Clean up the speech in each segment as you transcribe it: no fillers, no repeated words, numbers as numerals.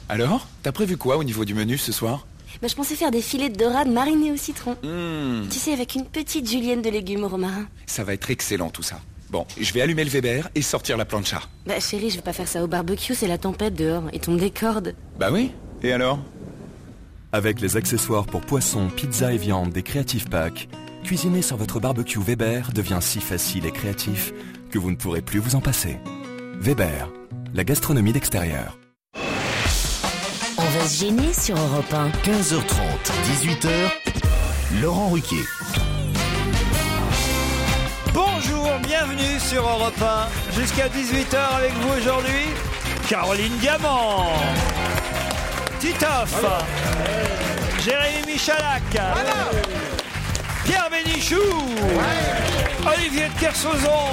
Alors, t'as prévu quoi au niveau du menu ce soir? Je pensais faire des filets de dorade marinés au citron. Tu sais, avec une petite julienne de légumes au romarin. Ça va être excellent tout ça. Bon, je vais allumer le Weber et sortir la plancha. Chérie, je vais pas faire ça au barbecue, c'est la tempête dehors. Et tombe des cordes. Bah oui, et alors? Avec les accessoires pour poissons, pizza et viande des Creative Pack, cuisiner sur votre barbecue Weber devient si facile et créatif que vous ne pourrez plus vous en passer. Weber, la gastronomie d'extérieur. On va se gêner sur Europe 1. 15h30, 18h, Laurent Ruquier. Bonjour, bienvenue sur Europe 1. Jusqu'à 18h avec vous aujourd'hui, Caroline Diamant, Titoff, Jérémy Michalak, Pierre Bénichou, Olivier de Kersauzon.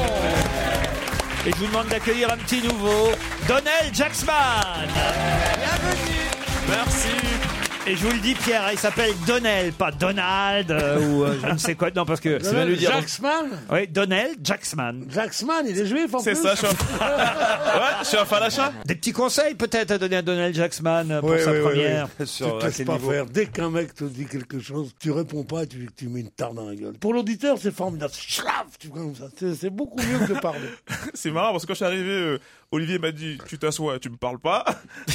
Et je vous demande d'accueillir un petit nouveau, Donnell Jacksman. Bienvenue. Merci. Et je vous le dis, Pierre, il s'appelle Donnell, pas Donald ou je ne sais quoi. Non, parce que... C'est bien lui dire. Jacksman. Oui, Donnell Jacksman. Jacksman, il est juif en plus. C'est ça, je suis un falacha. Des petits conseils peut-être à donner à Donnell Jacksman pour sa première. Tu te laisses pas faire. Dès qu'un mec te dit quelque chose, tu réponds pas et tu mets une tarte dans la gueule. Pour l'auditeur, c'est formidable. Tu vois comme ça. C'est beaucoup mieux que de parler. C'est marrant parce que quand je suis arrivé, Olivier m'a dit tu t'assois, tu me parles pas.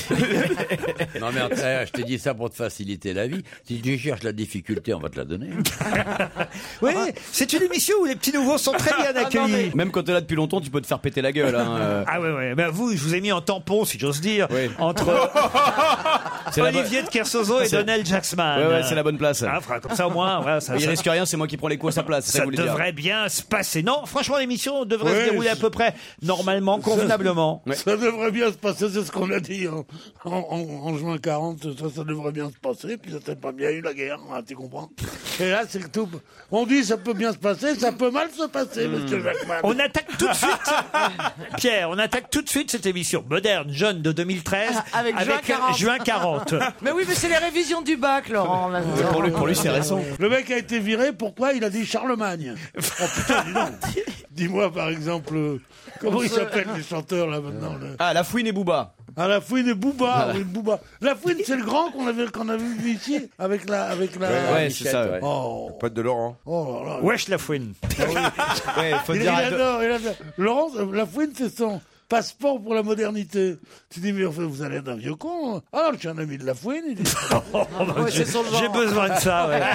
Non mais après, je t'ai dit ça pour te faciliter la vie. Si tu cherches la difficulté, on va te la donner. Oui, c'est une émission où les petits nouveaux sont très bien accueillis. Même quand t'es là depuis longtemps, tu peux te faire péter la gueule. Ah ouais. Ben vous, je vous ai mis en tampon, si j'ose dire, entre Olivier de Kersauzon et Donnell Jacksman. Ouais, c'est la bonne place. Comme ça au moins, il risque rien, c'est moi qui prends les coups à sa place. Ça devrait bien se passer. Non, franchement, l'émission devrait se dérouler à peu près normalement, convenablement. Ça devrait bien se passer, c'est ce qu'on a dit en juin 40, ça devrait bien se passer, puis ça s'est pas bien eu la guerre, hein, tu comprends? Et là, c'est tout. On dit ça peut bien se passer, ça peut mal se passer, monsieur Jackman. On attaque tout de suite, Pierre, cette émission moderne, jeune de 2013, avec juin 40. Mais oui, mais c'est les révisions du bac, Laurent. Pour lui, c'est récent. Le mec a été viré, pourquoi? Il a dit Charlemagne. Oh putain, dis donc. Dis-moi, par exemple, comment ils s'appellent les chanteurs, là, maintenant? La Fouine et Booba. La Fouine et Booba, oui, Booba. La Fouine, c'est le grand qu'on a vu ici, avec la... Ouais, c'est ça, ouais. Oh. Pote de Laurent. Oh là là. Wesh, la Fouine. Faut dire il adore. Laurent, la Fouine, c'est son passeport pour la modernité. Tu dis, mais enfin, vous allez être un vieux con. Hein. Alors, je suis un ami de la Fouine. Il dit, j'ai besoin de ça, ouais.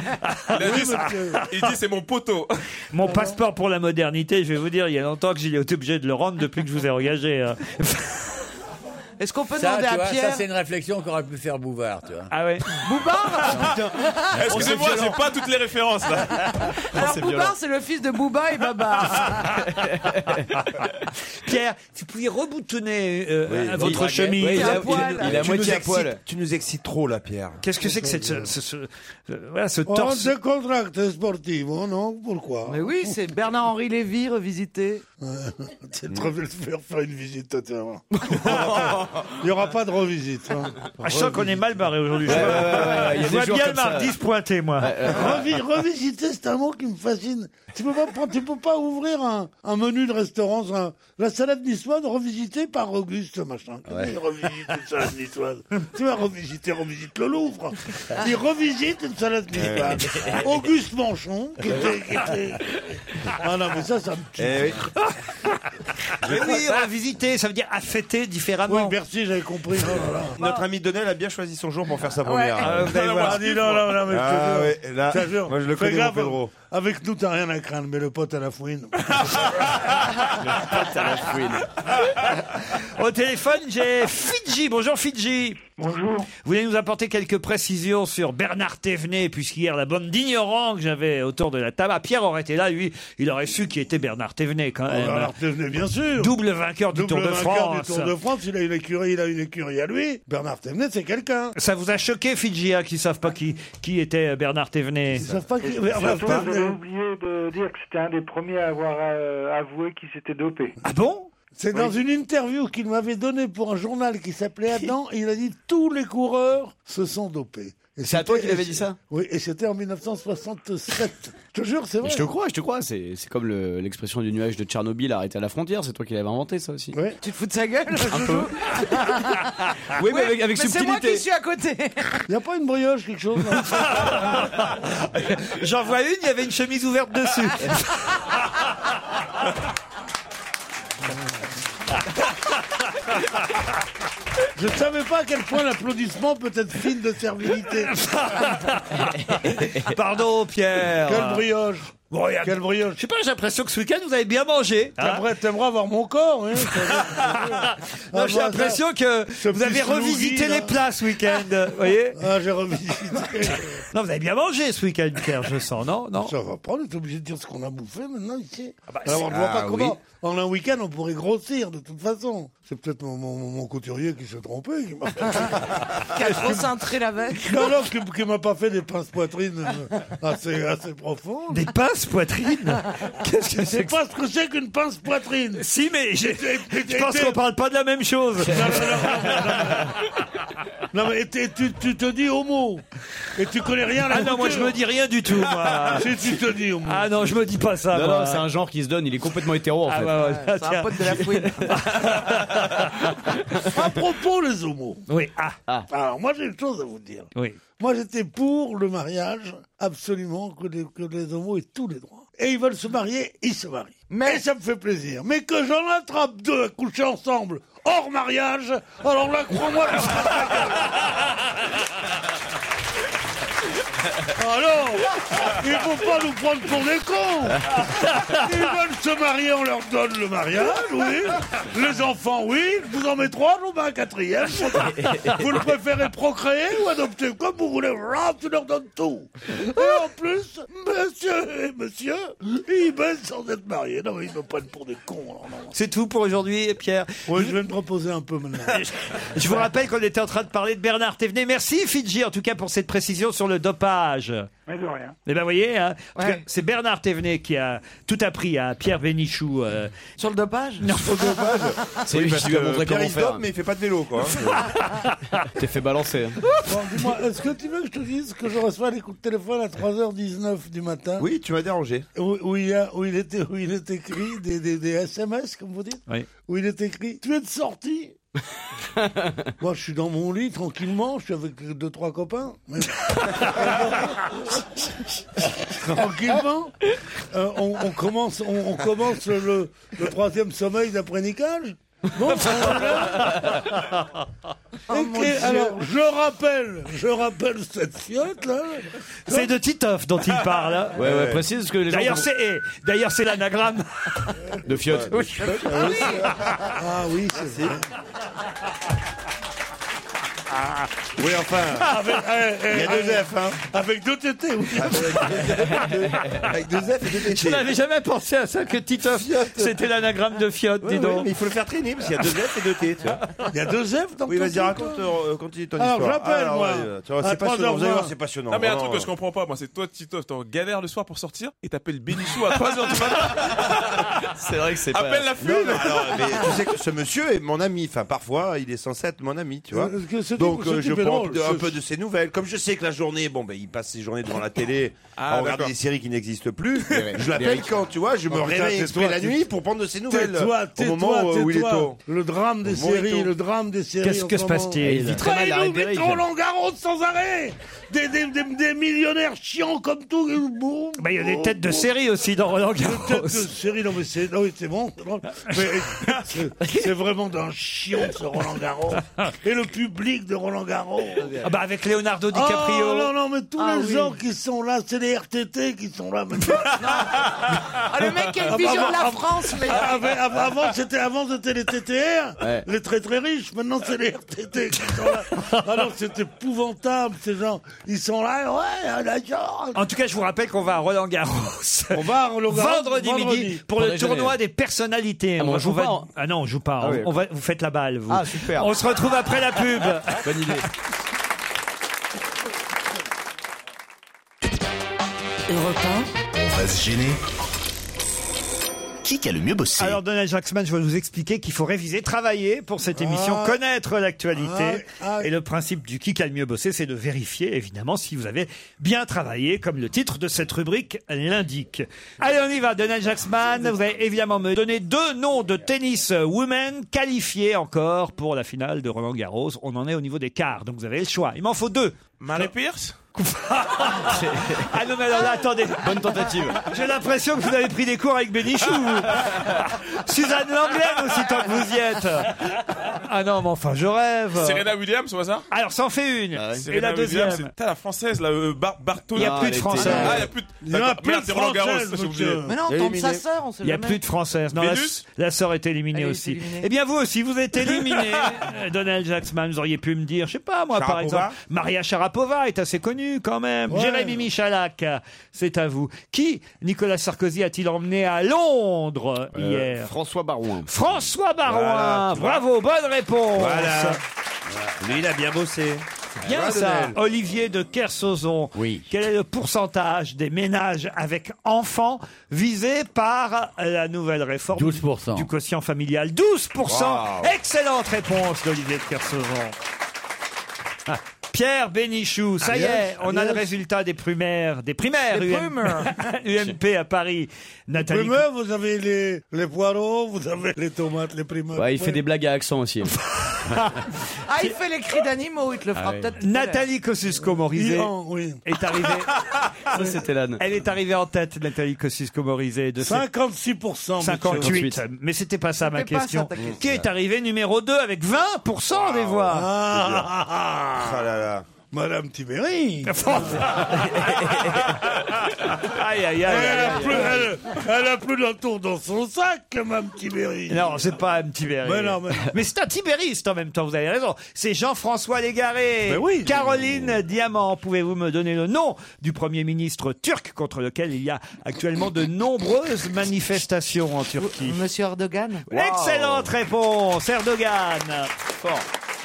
Il dit, c'est mon poteau. Mon passeport pour la modernité, je vais vous dire, il y a longtemps que j'ai été obligé de le rendre depuis que je vous ai engagé. Est-ce qu'on peut demander à Pierre? Ça, c'est une réflexion qu'aurait pu faire Bouvard, tu vois. Ah ouais. Bouvard? Excusez-moi, j'ai pas toutes les références, là. Alors, Bouvard, c'est le fils de Booba et Baba. Pierre, si vous pouviez reboutonner votre chemise. Il est à moitié à poil. Tu nous excites trop, là, Pierre. Qu'est-ce que c'est que ce torse? Décontracté sportivo, non? Pourquoi? Mais oui, c'est Bernard-Henri Lévy revisité. C'est trop de faire une visite, tiens. Il n'y aura pas de revisite. Hein. Je sens qu'on est mal barré aujourd'hui. Je vois bien le mardi se pointer, moi. Revisiter, c'est un mot qui me fascine. Tu peux pas ouvrir un menu de restaurant, la salade niçoise revisitée par Auguste, machin. Revisite une salade niçoise. Tu vas revisite le Louvre. Il revisite une salade niçoise. Auguste Manchon, qui était... Ah non, mais ça me tue. Oui, revisiter, ça veut dire à fêter différemment. Oui, merci, j'avais compris. Notre ami Donnell a bien choisi son jour pour faire sa première. Non, mais je te jure. Moi, je le connais, mon Pedro. Avec nous, t'as rien à craindre, mais le pote à la fouine. Au téléphone, j'ai Fidji. Bonjour Fidji. Bonjour. Vous voulez nous apporter quelques précisions sur Bernard Thévenet, puisqu'hier, la bande d'ignorants que j'avais autour de la table. Pierre aurait été là, lui, il aurait su qui était Bernard Thévenet, quand même. Bernard Thévenet, bien sûr. Double vainqueur du Tour de France. Il a une écurie à lui. Bernard Thévenet, c'est quelqu'un. Ça vous a choqué, Fidji, qui savent pas qui était Bernard Thévenet? Ils savent pas qui... J'avais oublié de dire que c'était un des premiers à avoir avoué qu'il s'était dopé. Ah bon? C'est dans une interview qu'il m'avait donnée pour un journal qui s'appelait Adam, il a dit tous les coureurs se sont dopés. C'est à toi qu'il avait dit ça? Oui, et c'était en 1967. Je te jure, c'est vrai. Je te crois. C'est comme l'expression du nuage de Tchernobyl arrêté à la frontière. C'est toi qui l'avais inventé, ça aussi. Ouais. Tu te fous de sa gueule, Un peu. Oui, mais avec mais subtilité. c'est moi qui suis à côté. Il n'y a pas une brioche, quelque chose J'en vois une, il y avait une chemise ouverte dessus. Je ne savais pas à quel point l'applaudissement peut être signe de servilité. Pardon, Pierre. Quelle brioche. Bon, Quelle brioche. Je sais pas, j'ai l'impression que ce week-end, vous avez bien mangé. Hein. T'aimerais avoir mon corps, hein. Non, j'ai l'impression que vous avez revisité les plats ce week-end. Vous voyez? Ah, j'ai revisité. Non, vous avez bien mangé ce week-end, Pierre, je sens, non? Ça va pas, on est obligé de dire ce qu'on a bouffé maintenant ici. bah, Alors, on ne voit pas comment. oui. En un week-end, on pourrait grossir de toute façon. C'est peut-être mon couturier qui s'est trompé. Qui a trop cintré la veille. Non, qui m'a pas fait des pinces poitrines assez profondes. Des pinces poitrines? Qu'est-ce que Je sais c'est que pas ce que c'est qu'une pince poitrine. Si, mais je pense qu'on parle pas de la même chose. Non, mais tu te dis homo. Et tu connais rien à la Ah non, moi je me dis rien du tout, moi. Si tu te dis homo. Ah non, je me dis pas ça, Non, moi. non, c'est un genre qui se donne. Il est complètement hétéro, en fait. C'est un pote de la fouine. À propos, les homos. Oui, Alors, moi, j'ai une chose à vous dire. Oui. Moi, j'étais pour le mariage, absolument, que les homos aient tous les droits. Et ils veulent se marier, ils se marient. Et ça me fait plaisir. Mais que j'en attrape deux à coucher ensemble, hors mariage, alors là, crois-moi... Alors, il faut pas nous prendre pour des cons. Ils veulent se marier, on leur donne le mariage, oui. Les enfants, oui. Vous en mettez 3, j'en mets un 4e. Vous le préférez procréer ou adopter, comme vous voulez. Tu leur donnes tout. Et en plus, monsieur, ils baissent sans être mariés. Non, mais ils me prennent pour des cons. Alors, non. C'est tout pour aujourd'hui, Pierre. Oui, je vais me reposer un peu maintenant. Je vous rappelle qu'on était en train de parler de Bernard Thévenet. Merci, Fidji, en tout cas, pour cette précision sur le dopage. Mais de rien. Eh ben, vous voyez, hein, en tout cas, c'est Bernard Thévenet qui a tout appris à Pierre Bénichou. Sur le dopage? Non, Sur le dopage. C'est lui qui lui a montré Pierre, comment il se dope, faire. mais il fait pas de vélo, quoi. T'es fait balancer. Bon, dis-moi, est-ce que tu veux que je te dise que je reçois les coups de téléphone à 3h19 du matin? Oui, tu m'as dérangé. Où il est écrit des SMS, comme vous dites. Oui. Où il est écrit, tu es de sortie. Moi, je suis dans mon lit, tranquillement, je suis avec 2-3 copains. Mais... tranquillement. On commence le 3e sommeil d'après-niquage. Bon, alors, je rappelle cette fiotte là. C'est de Titoff dont il parle. Hein. Ouais, précise parce que les gens. D'ailleurs, c'est l'anagramme de fiotte. Oui. Ah oui, c'est vrai. Oui, enfin. Il y a 2 F, hein. Avec 2 tétés, oui. Avec 2 F et 2 T. Je n'avais jamais pensé à ça, que Titoff, c'était l'anagramme de fiotte, dis donc. Mais il faut le faire traîner, parce qu'il y a 2 F et 2 T, tu vois. Il y a 2 F dans Oui, ton vas-y, truc, raconte, continue ton Alors, histoire. j'appelle, moi. Tu vois, c'est passionnant, vous allez voir, c'est passionnant. Non, mais un Vraiment. truc que je comprends pas, moi, c'est toi, Tito, t'es en galère le soir pour sortir et t'appelles Bénichou à 3h du matin. C'est vrai que c'est pas. Appelle la Non, fille. mais alors, mais tu sais que ce monsieur est mon ami. Enfin, parfois, il est censé être mon ami, tu vois. Donc, je prends un peu de ses nouvelles. Comme je sais que la journée, il passe ses journées devant la télé à regarder d'accord. des séries qui n'existent plus. Je l'appelle quand, tu vois, je me réveille exprès la nuit pour prendre de ses nouvelles. Au moment où il est tôt. Le drame des séries, le drame des séries. Qu'est-ce que se passe-t-il? Il vit très mal la Ils nous mettent Roland Garros sans arrêt. Des millionnaires chiants comme tout. Bah, il y a des têtes de série aussi dans Roland Garros. Des têtes de série, non mais c'est bon. C'est vraiment d'un chiant ce Roland Garros. Et le public de Roland Garros. Ah bah avec Leonardo DiCaprio. Oh, non, mais tous les gens qui sont là, c'est les RTT qui sont là maintenant. Le mec qui a une vision de la France, mais... Avant, c'était les TTR, les très très riches. Maintenant, c'est les RTT qui sont là. Alors, c'est épouvantable, ces gens. Ils sont là, ouais, d'accord. En tout cas, je vous rappelle qu'on va à Roland Garros. On va à Roland Garros vendredi midi pour le tournoi des personnalités. Ah, on joue pas, hein. Ah non, on joue pas. Ah oui, vous faites la balle, vous. Ah, super. On se retrouve après la pub. Bonne idée. Europe 1, On va se gêner. Qui a le mieux bossé? Alors Donald Jacksman, je vais vous expliquer qu'il faut réviser, travailler pour cette émission, connaître l'actualité. Et le principe du qui a le mieux bossé, c'est de vérifier évidemment si vous avez bien travaillé, comme le titre de cette rubrique l'indique. Allez, on y va. Donald Jacksman, vous allez évidemment me donner 2 noms de tennis women qualifiés encore pour la finale de Roland Garros. On en est au niveau des quarts, donc vous avez le choix. Il m'en faut 2. Mary Pierce? Ah non mais alors là, attendez. Bonne tentative. J'ai l'impression que vous avez pris des cours avec Bénichou. Suzanne Langlaine aussi, tant que vous y êtes. Ah non mais enfin je rêve. Serena Williams au hasard? Alors ça en fait une. Et la deuxième. T'as la française là, Il Bartoli. n'y a plus de française. Ah, il n'y a plus de française. Mais non, on tombe sa sœur, on sait Il n'y a jamais. plus de française. Non, la sœur est éliminée Elle est aussi. éliminée. Eh bien vous aussi, vous êtes éliminé. Donald Jacksman, vous auriez pu me dire, je sais pas moi par exemple, Maria Sharapova est assez connue quand même. Ouais. Jérémy Michalak, c'est à vous. Qui Nicolas Sarkozy a-t-il emmené à Londres hier? François Barouin. François Barouin. Voilà, Bravo, bonne réponse. Voilà. Lui, il a bien bossé. Bien Voilà, ça. Donald. Olivier de Kersauzon. Oui. Quel est le pourcentage des ménages avec enfants visés par la nouvelle réforme 12%. du quotient familial? 12%. Wow. Excellente réponse d'Olivier de Kersauzon. Pierre Bénichou, ça y est, on a le résultat des primaires UMP à Paris. Nathalie. Primeurs, vous avez les poireaux, vous avez les tomates, les primeurs. Ouais, il fait des blagues à accent aussi. Ah, il fait les cris d'animaux, il te le fera peut-être. tout à l'heure. Nathalie Kosciusko-Morizet Oui. est arrivée. Ça, c'était l'âne. Elle est arrivée en tête, Nathalie Kosciusko-Morizet, de 56%. 58. Mais c'était pas ça ma C'était pas question. ça, ta question. Qui est arrivé numéro 2 avec 20% des voix. Ah là là. Madame Tibéri. Aïe, aïe, aïe, aïe, aïe. Elle a plus d'un tour dans son sac, Madame Tibéri. Non, c'est pas un Tibéri. Mais non, mais non. Mais c'est un tibériste en même temps, vous avez raison. C'est Jean-François Légaré. Mais oui. Caroline Diamant, pouvez-vous me donner le nom du Premier ministre turc contre lequel il y a actuellement de nombreuses manifestations en Turquie? Monsieur Erdogan. Excellente réponse, Erdogan. Fort.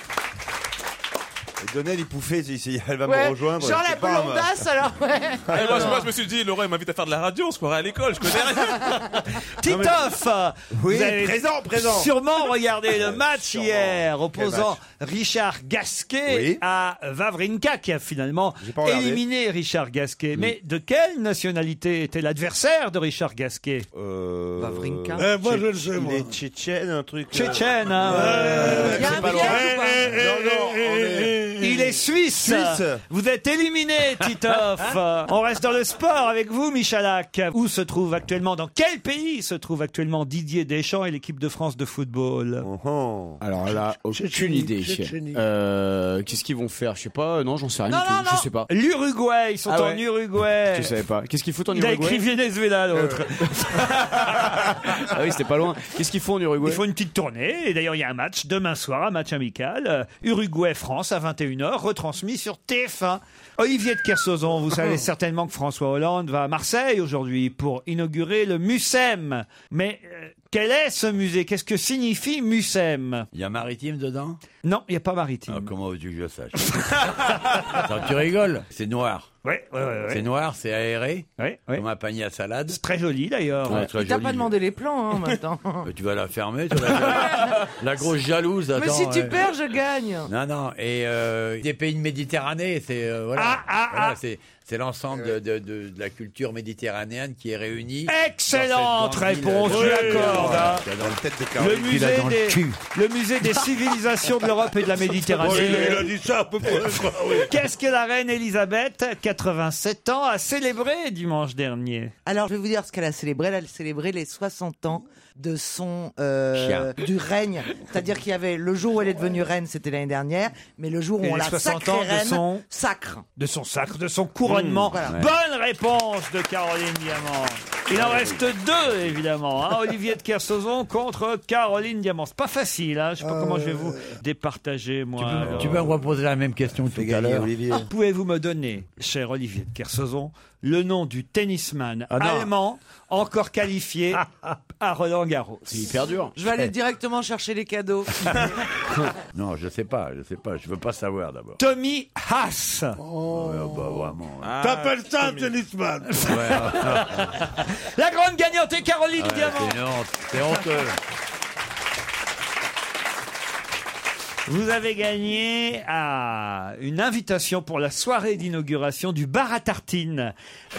Et Donald, il pouffait, elle va Ouais. me rejoindre. Genre je la sais pas, moi. blondasse, alors ouais. Moi, je me suis dit, Laurent, il m'invite à faire de la radio, on se croirait à l'école, je connais rien. Titoff, Oui, vous avez présent. sûrement regardé le match hier opposant Richard Gasquet Oui. à Wawrinka qui a finalement J'ai pas regardé. éliminé Richard Gasquet. Mais de quelle nationalité était l'adversaire de Richard Gasquet? Wawrinka. Moi, je le sais, Il moi. est tchétchène, un truc. Tchétchène, hein. Il y a un piège ou pas? Il est suisse. Suisse. Vous êtes éliminé, Titoff. On reste dans le sport avec vous, Michalak. Où se trouve actuellement, dans quel pays se trouve actuellement Didier Deschamps et l'équipe de France de football? Alors là, aucune idée. Qu'est-ce qu'ils vont faire? Je sais pas. Non, j'en sais rien Non, du tout. non, non. Je sais pas. L'Uruguay, ils sont Ah en ouais. Uruguay. Je savais pas. Qu'est-ce qu'ils foutent en Il a Uruguay? écrit Venezuela, l'autre. Ah oui, c'était pas loin. Qu'est-ce qu'ils font en Uruguay? Ils font une petite tournée. Et d'ailleurs, il y a un match demain soir, un match amical. Uruguay-France à 21h, retransmis sur TF1. Olivier de Kersauzon, vous savez certainement que François Hollande va à Marseille aujourd'hui pour inaugurer le MUSEM. Mais quel est ce musée? Qu'est-ce que signifie MUSEM? Il y a maritime dedans? Non, il n'y a pas maritime. Ah, comment veux-tu que je le sache? Attends, tu rigoles? C'est noir. Ouais. C'est noir, c'est aéré, Ouais. comme un panier à salade. C'est très joli d'ailleurs. Ouais, très T'as joli. pas demandé les plans, hein, maintenant. Tu vas la fermer, toi, la grosse jalouse. Mais attends, si tu ouais. perds, je gagne. Non, et des pays de Méditerranée, c'est voilà, voilà, c'est l'ensemble de la culture méditerranéenne qui est réunie. Excellente réponse, je l'accorde. hein. Dans la tête de Caroline. Le musée des civilisations de l'Europe et de la Méditerranée. Il a dit ça à peu près. quoi, oui. Qu'est-ce que la reine Elisabeth, 87 ans, a célébré dimanche dernier? Alors, je vais vous dire ce qu'elle a célébré. Elle a célébré les 60 ans de son du règne. C'est-à-dire qu'il y avait le jour où elle est devenue reine, c'était l'année dernière, mais le jour où Et on les l'a 60 sacrée ans de reine, son- sacre. De son sacre, de son couronnement. Voilà. Bonne réponse de Caroline Diamant. Il en reste deux, évidemment. hein. Olivier de Kersauzon contre Caroline Diamant. C'est pas facile, hein. Je sais pas comment je vais vous départager, moi. Tu peux me reposer la même question tout à l'heure. Pouvez-vous me donner, cher Olivier de Kersauzon, le nom du tennisman allemand encore qualifié à Roland-Garros. C'est hyper dur. Je vais aller directement chercher les cadeaux. Non, je sais pas. Je veux pas savoir d'abord. Tommy Haas. Vraiment. T'appelles ça un tennisman? La grande gagnante est Caroline Diamant. C'est une honte. C'est honteux. Vous avez gagné une invitation pour la soirée d'inauguration du bar à tartines.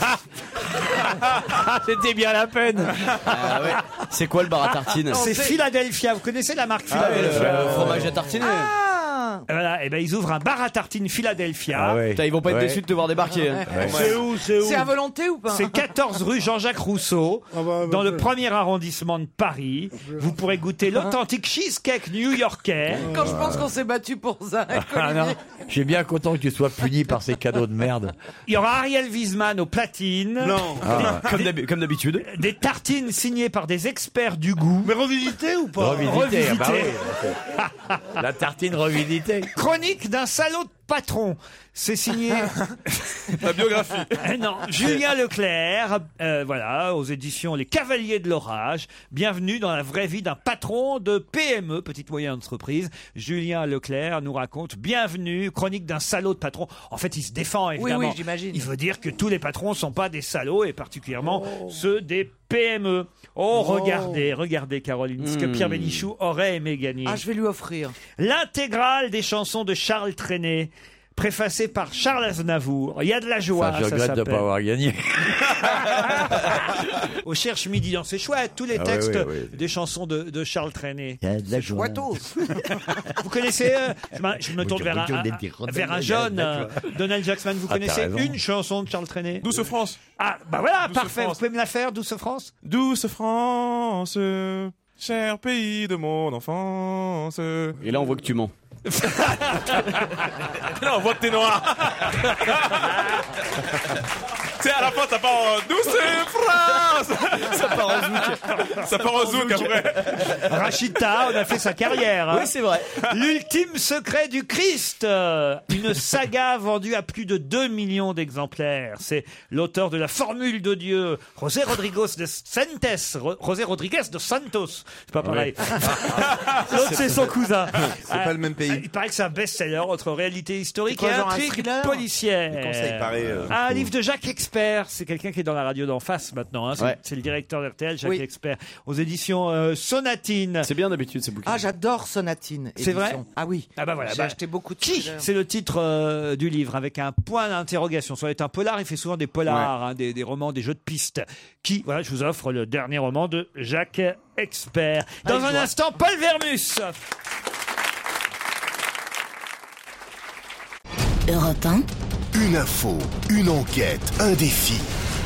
C'était bien la peine. C'est quoi le bar à tartines? C'est Philadelphia. Vous connaissez la marque Philadelphia? Le fromage à tartiner. Voilà, et ben ils ouvrent un bar à tartines Philadelphia. Putain, ils vont pas être déçus de te voir débarquer. Hein. C'est où? C'est à volonté ou pas? C'est 14 rue Jean-Jacques Rousseau, dans le premier arrondissement de Paris. Vous pourrez goûter l'authentique cheesecake new-yorkais. Quand je pense qu'on s'est battu pour ça. Je suis bien content que tu sois puni par ces cadeaux de merde. Il y aura Ariel Wiesman au platine. Non. Comme d'habitude. Des tartines signées par des experts du goût. Mais revisité ou pas? Revisité. Ah bah oui. La tartine revisitée. Chronique d'un salaud de patron. C'est signé... La biographie. Non, Julien Leclerc, voilà, aux éditions Les Cavaliers de l'Orage. Bienvenue dans la vraie vie d'un patron de PME, petite moyenne entreprise. Julien Leclerc nous raconte bienvenue, chronique d'un salaud de patron. En fait, il se défend, évidemment. Oui, j'imagine. Il veut dire que tous les patrons sont pas des salauds, et particulièrement ceux des PME. Regardez, Caroline, ce que Pierre Bénichou aurait aimé gagner. Ah, je vais lui offrir. L'intégrale des chansons de Charles Trenet, préfacée par Charles Aznavour. Il y a de la joie, Je regrette de ne pas avoir gagné. Au Cherche Midi, c'est chouette, tous les textes des chansons de Charles Trenet. Il y a de la joie. Vous connaissez, je me tourne vers un jeune, Donald Jackman, vous connaissez une chanson de Charles Trenet? Douce France. Ah, bah voilà, Douce parfait, France. vous pouvez me la faire, Douce France? Douce France, cher pays de mon enfance. Et là, on voit que tu mens. Là, on voit que t'es noir. Tu sais, à la fin, ça part en Douce France. Ça part en zouk. Ça part en zouk après. Rachida, on a fait sa carrière. Hein. Oui, c'est vrai. L'ultime secret du Christ. Une saga vendue à plus de 2 millions d'exemplaires. C'est l'auteur de La Formule de Dieu, José Rodriguez de Santos. C'est pas pareil. L'autre, c'est son cousin. C'est pas le même pays. Il paraît que c'est un best-seller entre réalité historique C'est quoi, et genre un intrigue thriller policière. Ça, il paraît, Un livre de Jacques Expert. C'est quelqu'un qui est dans la radio d'en face maintenant. Hein. C'est le directeur d'RTL, Jacques Expert. Aux éditions Sonatine. C'est bien d'habitude ces bouquins. Ah, j'adore Sonatine. C'est vrai? Ah oui. Ah bah voilà. J'ai acheté beaucoup de Qui? C'est le titre du livre avec un point d'interrogation. Ça va être un polar. Il fait souvent des polars, hein, des romans, des jeux de pistes. Qui? Voilà, je vous offre le dernier roman de Jacques Expert. Dans un instant, Paul Vermus. Europe 1. Une info, une enquête, un défi.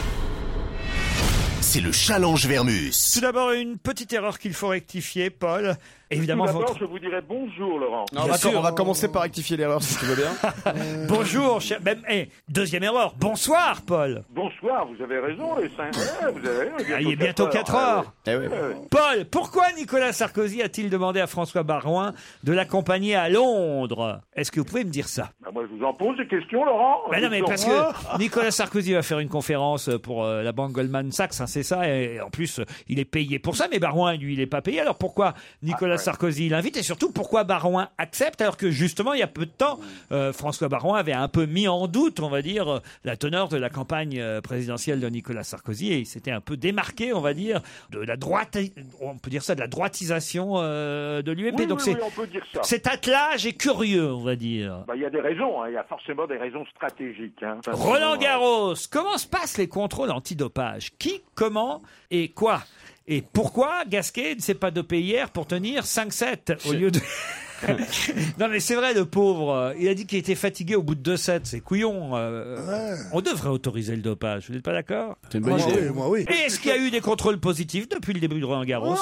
C'est le challenge Vermus. Tout d'abord, une petite erreur qu'il faut rectifier, Paul. Évidemment, Tout d'abord, je vous dirais bonjour, Laurent. Non, on va commencer par rectifier l'erreur, si tu veux bien. Bonjour, cher... deuxième erreur. Bonsoir, Paul. Bonsoir, vous avez raison, les 5 vous avez raison. Il est bientôt 4 heures. Paul, pourquoi Nicolas Sarkozy a-t-il demandé à François Baroin de l'accompagner à Londres? Est-ce que vous pouvez me dire ça? Moi, je vous en pose des questions, Laurent. Non, mais parce que Nicolas Sarkozy va faire une conférence pour la banque Goldman Sachs, hein, c'est ça, et en plus, il est payé pour ça, mais Baroin, lui, il n'est pas payé. Alors pourquoi Nicolas Sarkozy l'invite, et surtout pourquoi Baroin accepte, alors que justement, il y a peu de temps, François Baroin avait un peu mis en doute, on va dire, la teneur de la campagne présidentielle de Nicolas Sarkozy, et il s'était un peu démarqué, on va dire, de la droite, on peut dire ça, de la droitisation de l'UMP. Oui, donc oui, on peut dire ça. cet attelage est curieux, on va dire. Il y a des raisons, il y a forcément des raisons stratégiques. Roland Garros, comment se passent les contrôles antidopage? Qui, comment et quoi? Et pourquoi Gasquet ne s'est pas dopé hier pour tenir 5-7 au lieu de... Non mais c'est vrai, le pauvre, il a dit qu'il était fatigué au bout de 2 sets, c'est couillon. On devrait autoriser le dopage, vous n'êtes pas d'accord? C'est une bonne idée. Moi, oui. Et est-ce qu'il y a eu des contrôles positifs depuis le début de Roland Garros?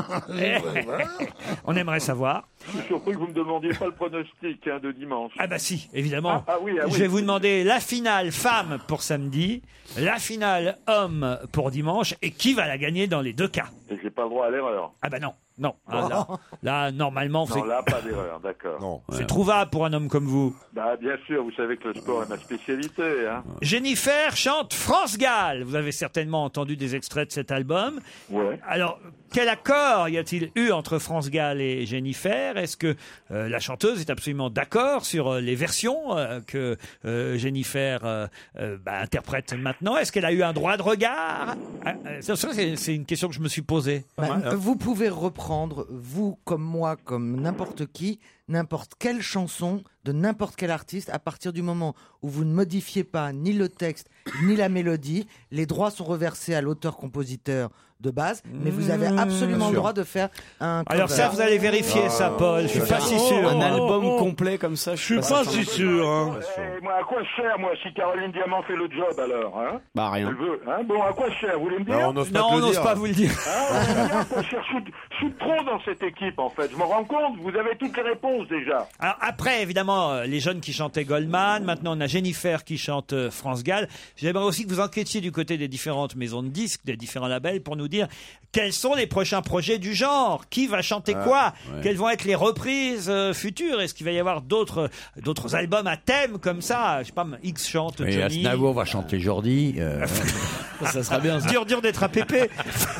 On aimerait savoir. Je suis surpris que vous ne me demandiez pas le pronostic de dimanche. Ah bah si, évidemment. Oui. Je vais vous demander la finale femme pour samedi, la finale homme pour dimanche, et qui va la gagner dans les deux cas? Et j'ai pas le droit à l'erreur. Ah bah non. Non. Là, normalement, Non, là, pas d'erreur, d'accord. Non. c'est trouvable pour un homme comme vous. Bah, bien sûr, vous savez que le sport est ma spécialité, hein. Jennifer chante France Gall. Vous avez certainement entendu des extraits de cet album. Ouais. Alors, quel accord y a-t-il eu entre France Gall et Jennifer? Est-ce que la chanteuse est absolument d'accord sur les versions que Jennifer interprète maintenant? Est-ce qu'elle a eu un droit de regard? C'est une question que je me suis posée. Vous pouvez reprendre, vous comme moi, comme n'importe qui, n'importe quelle chanson de n'importe quel artiste, à partir du moment où vous ne modifiez pas ni le texte ni la mélodie, les droits sont reversés à l'auteur-compositeur de base, mais vous avez absolument le droit de faire un cover. Alors ça, vous allez vérifier ça, Paul. Je suis pas si sûr. Un album complet comme ça, Je suis pas si sûr. Hein. Moi, à quoi je sers, moi, si Caroline Diamant fait le job, alors, hein? Bah rien. Elle veut, hein? Bon, à quoi je sers, vous voulez me dire? Non, On n'ose pas vous le dire. Je suis trop dans cette équipe, en fait. Je me rends compte, vous avez toutes les réponses, déjà. Alors après, évidemment, les jeunes qui chantaient Goldman, maintenant on a Jennifer qui chante France Gall. J'aimerais aussi que vous enquêtiez du côté des différentes maisons de disques, des différents labels, pour nous dire quels sont les prochains projets du genre, qui va chanter quoi, quelles vont être les reprises futures, est-ce qu'il va y avoir d'autres albums à thème comme ça, je sais pas, X chante Johnny. Et Aznavour va chanter Jordi. Ça sera bien. Dur d'être à pépé.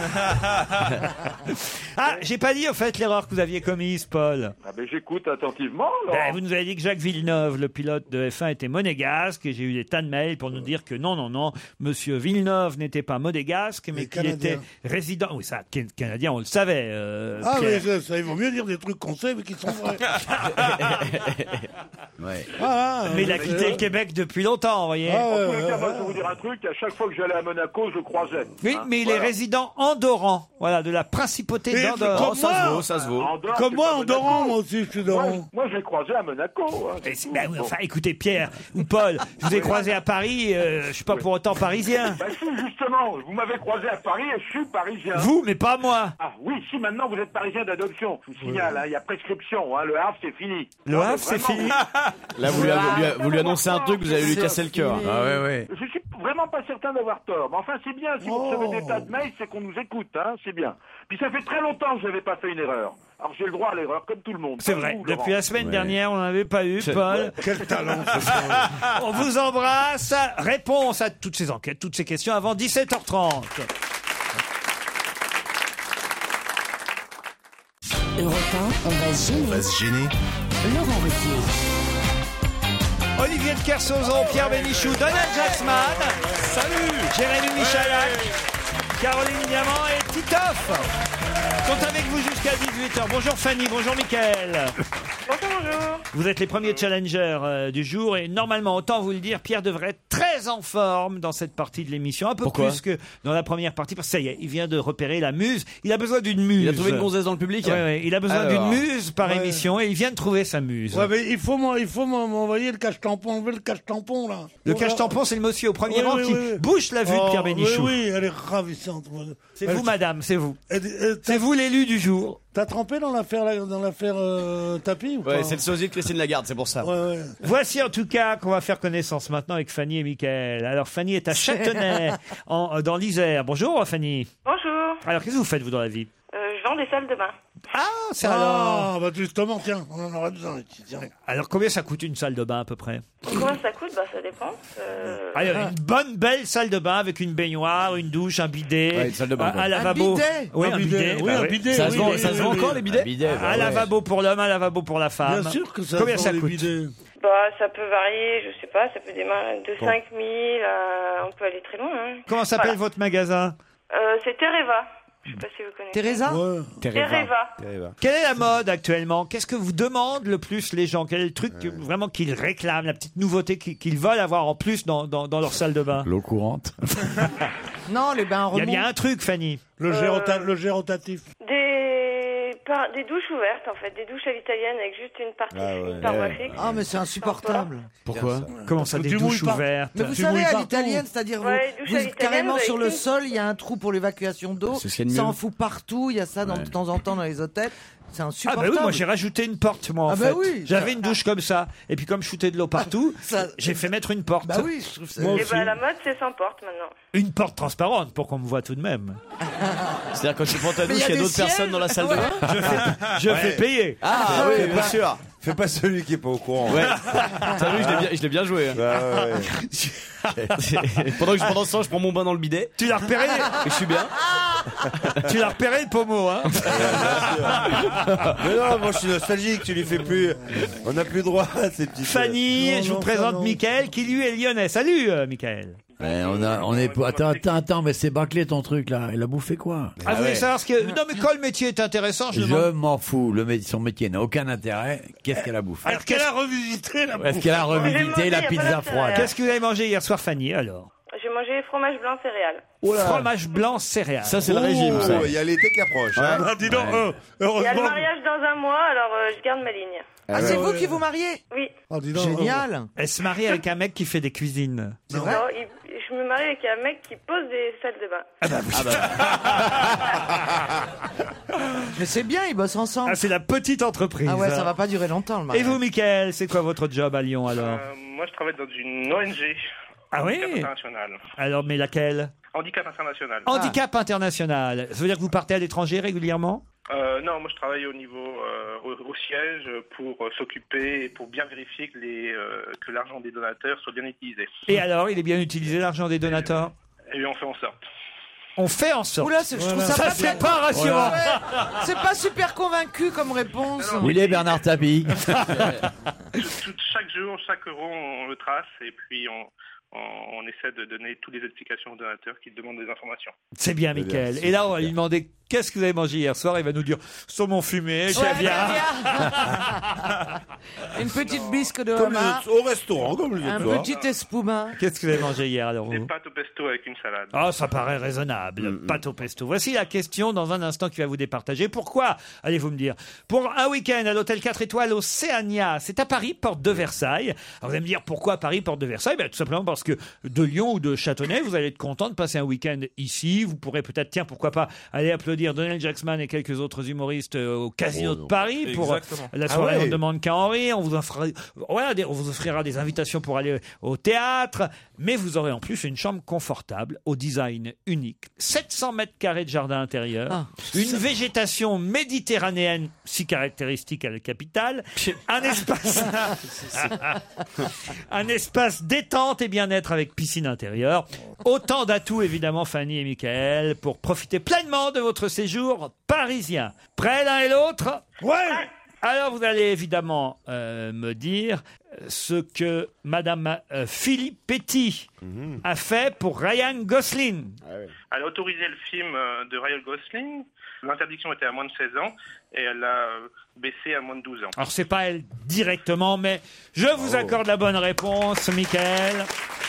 Ah, j'ai pas dit en fait l'erreur que vous aviez commise, Paul. Ah ben j'écoute attentivement, Laurent. Vous nous avez dit que Jacques Villeneuve, le pilote de F1, était monégasque, et j'ai eu des tas de mails pour nous dire que non, monsieur Villeneuve n'était pas monégasque, mais qu'il était résident. Oui, ça, canadien, on le savait. Mais ça, il vaut mieux dire des trucs qu'on sait, mais qui sont vrais. Mais il a quitté le Québec depuis longtemps, vous voyez. En tous les cas, moi, je vais vous dire un truc, à chaque fois que j'allais à Monaco, je le croisais. Oui, mais il est résident andorran, voilà, de la principauté d'Andorre. Ça se vaut. Andorre, Comme c'est moi, pas en Monaco. Dorant, moi aussi, je suis Dorant. Moi, je l'ai croisé à Monaco. Hein. Enfin, écoutez, Pierre ou Paul, je vous ai croisé à Paris, je suis pas pour autant parisien. Bah si, justement, vous m'avez croisé à Paris et je suis parisien. Vous, mais pas moi. Ah oui, si maintenant vous êtes parisien d'adoption, je vous signale, il y a prescription, hein, le Havre c'est fini. Le Havre c'est fini. Là, vous lui annoncez un truc, vous allez lui casser le cœur. Je suis vraiment pas certain d'avoir tort, mais enfin c'est bien, si vous recevez des tas de mails, c'est qu'on nous écoute, hein, c'est bien. Puis ça fait très longtemps que je n'avais pas fait une erreur. Alors j'ai le droit à l'erreur, comme tout le monde. C'est Comme vrai, vous, depuis Laurent. la semaine dernière, on n'en avait pas eu, Paul. Quel talent. On vous embrasse. Réponse à toutes ces enquêtes, toutes ces questions avant 17h30. Europe 1, on va se gêner. Laurent Ruquier. Olivier de Kersauzon, Pierre Bénichou, Donald Jacksman. Salut. Jérémy Michalak, Caroline Diamant et Titoff sont avec vous jusqu'à 18h. Bonjour Fanny, bonjour Mickaël. Bonjour. Vous êtes les premiers challengers du jour et normalement, autant vous le dire, Pierre devrait être très en forme dans cette partie de l'émission. Un peu Pourquoi plus que dans la première partie, parce que ça y est, il vient de repérer la muse. Il a besoin d'une muse. Il a trouvé une gonzesse dans le public. Ouais, il a besoin d'une muse par émission et il vient de trouver sa muse. Ouais, mais il faut m'envoyer le cache-tampon, enlever le cache-tampon, là. Le cache-tampon, c'est le monsieur au premier rang qui bouche la vue de Pierre Bénichou. Oui, elle est ravissante. C'est vous, madame, c'est vous. C'est vous l'élu du jour. T'as trempé dans l'affaire tapis ou pas? Ouais, c'est le sosie de Christine Lagarde, c'est pour ça. Ouais. Voici en tout cas qu'on va faire connaissance maintenant avec Fanny et Mickaël. Alors Fanny est à Châtenay, dans l'Isère. Bonjour Fanny. Bonjour. Alors qu'est-ce que vous faites vous dans la vie? Je vends des salles de bain. Alors. Bah justement, tiens, on en aurait besoin. Alors combien ça coûte une salle de bain à peu près? Combien ça coûte? Bah ça dépend. Alors, une bonne belle salle de bain avec une baignoire, une douche, un bidet, une salle de bain, un lavabo. bidet. Oui, un bidet. Un bidet. Ça se vend encore les bidets? Un lavabo pour l'homme, un lavabo pour la femme. Bien sûr que ça Combien se ça vend, les coûte? bidets. Bah ça peut varier, je sais pas, ça peut démarrer de 5 000 on peut aller très loin. Hein. Comment s'appelle votre magasin? C'est Tereva. Je sais pas si vous connaissez. Teresa? Tereva. Quelle est la mode actuellement? Qu'est-ce que vous demandent le plus les gens? Quel est le truc vraiment qu'ils réclament, la petite nouveauté qu'ils veulent avoir en plus dans leur salle de bain? L'eau courante. Non, les bains Il y a remontent. bien un truc, Fanny. Le jet rotatif. Des douches ouvertes en fait, des douches à l'italienne avec juste une partie une paroi fixe. Ah, mais c'est insupportable. Pourquoi? Comment ça, des douches ouvertes? Mais vous savez, à l'italienne, c'est-à-dire douche à l'italienne, carrément vous sur avez le une- sol, il y a un trou pour l'évacuation d'eau. C'est ce qu'il y a de Ça mieux. en fout partout, il y a ça de temps en temps dans les hôtels. C'est Ah insupportable. bah oui, moi j'ai rajouté une porte, moi en Ah fait. bah oui. J'avais une douche comme ça, et puis comme je foutais de l'eau partout, j'ai fait mettre une porte. Bah oui, je trouve ça. Moi Et aussi. bah, la mode, c'est sans porte maintenant. Une porte transparente pour qu'on me voit tout de même. C'est-à-dire quand tu prends ta Mais douche, y a il y a des d'autres personnes dans la salle de bain. Je fais payer. Ah oui, bien sûr. Fais pas celui qui est pas au courant. Ouais. T'as vu, je l'ai bien joué. hein. Pendant ce temps, je prends mon bain dans le bidet. Tu l'as repéré Et je suis bien. Tu l'as repéré le pommeau, hein. Mais non, moi je suis nostalgique, tu lui fais plus. On n'a plus droit à ces petites. Fanny, je vous présente Mickaël, qui lui est lyonnais. Salut, Mickaël. Ouais, on est attends, mais c'est bâclé ton truc là. Il a bouffé quoi? Ah, vous voulez savoir ce que... Non, mais quand le métier est intéressant, je Je demande... m'en fous. Son métier n'a aucun intérêt. Qu'est-ce qu'elle a bouffé? Est-ce qu'elle a revisité la Est-ce qu'elle a J'ai revisité mangé, la y a pizza pas d'intérêt. froide? Qu'est-ce que vous avez mangé hier soir, Fanny, alors? J'ai mangé fromage blanc céréales. Fromage blanc céréales. Ça, c'est le régime, ça. Il y a l'été qui approche. Ah, dis donc, Il y a le heureusement. mariage dans un mois, alors je garde ma ligne. Ah, c'est vous qui vous mariez? Oui. Ah, dis donc, Génial. Elle se marie avec un mec qui fait des cuisines. C'est vrai? Non, je me marie avec un mec qui pose des salles de bain. Ah bah oui. Mais c'est bien, ils bossent ensemble. Ah, c'est la petite entreprise. Ah ouais, ça va pas durer longtemps le mariage. Et vous, Mickaël, c'est quoi votre job à Lyon, alors? Moi, je travaille dans une ONG. Ah oui? Handicap international. Alors, mais laquelle? Handicap international. Handicap international. Ça veut dire que vous partez à l'étranger régulièrement? Non, moi je travaille au niveau au siège pour s'occuper et pour bien vérifier que l'argent des donateurs soit bien utilisé. Et alors, il est bien utilisé, l'argent des donateurs? Et on fait en sorte. On fait en sorte. Oula, je trouve ça, Ça, pas c'est bien. pas rassurant. Ouais. C'est pas super convaincu comme réponse. Où il est Bernard Tapie? Chaque jour, chaque euro, on le trace et puis on essaie de donner toutes les explications aux donateurs qui demandent des informations. C'est bien, Mickaël. Et là, on va lui demander qu'est-ce que vous avez mangé hier soir. Il va nous dire saumon fumé, caviar. Une petite bisque de Comme homard. au restaurant, comme le Un soir. petit espuma. Qu'est-ce que vous avez mangé hier, alors Des vous? pâtes au pesto avec une salade. Ah, ça paraît raisonnable. Pâte au pesto. Voici la question dans un instant qui va vous départager. Pourquoi, allez-vous me dire, pour un week-end à l'hôtel 4 étoiles Océania, c'est à Paris, porte de Versailles. Alors vous allez me dire pourquoi Paris, porte de Versailles? Ben, tout simplement parce que de Lyon ou de Châtenay, vous allez être content de passer un week-end ici. Vous pourrez peut-être, tiens, pourquoi pas, aller applaudir Donald Jacksman et quelques autres humoristes au Casino de Paris pour la soirée On ne demande qu'à en rire. On vous offrira des invitations pour aller au théâtre, mais vous aurez en plus une chambre confortable au design unique. 700 mètres carrés de jardin intérieur, une végétation méditerranéenne si caractéristique à la capitale, un espace détente et bien-être avec piscine intérieure. Autant d'atouts évidemment, Fanny et Mickaël, pour profiter pleinement de votre séjour parisien. Prêts l'un et l'autre? Ouais. Alors vous allez évidemment me dire ce que Madame Filippetti a fait pour Ryan Gosling. Elle a autorisé le film de Ryan Gosling. L'interdiction était à moins de 16 ans et elle l'a baissé à moins de 12 ans. Alors c'est pas elle directement, mais je vous accorde la bonne réponse, Mickaël.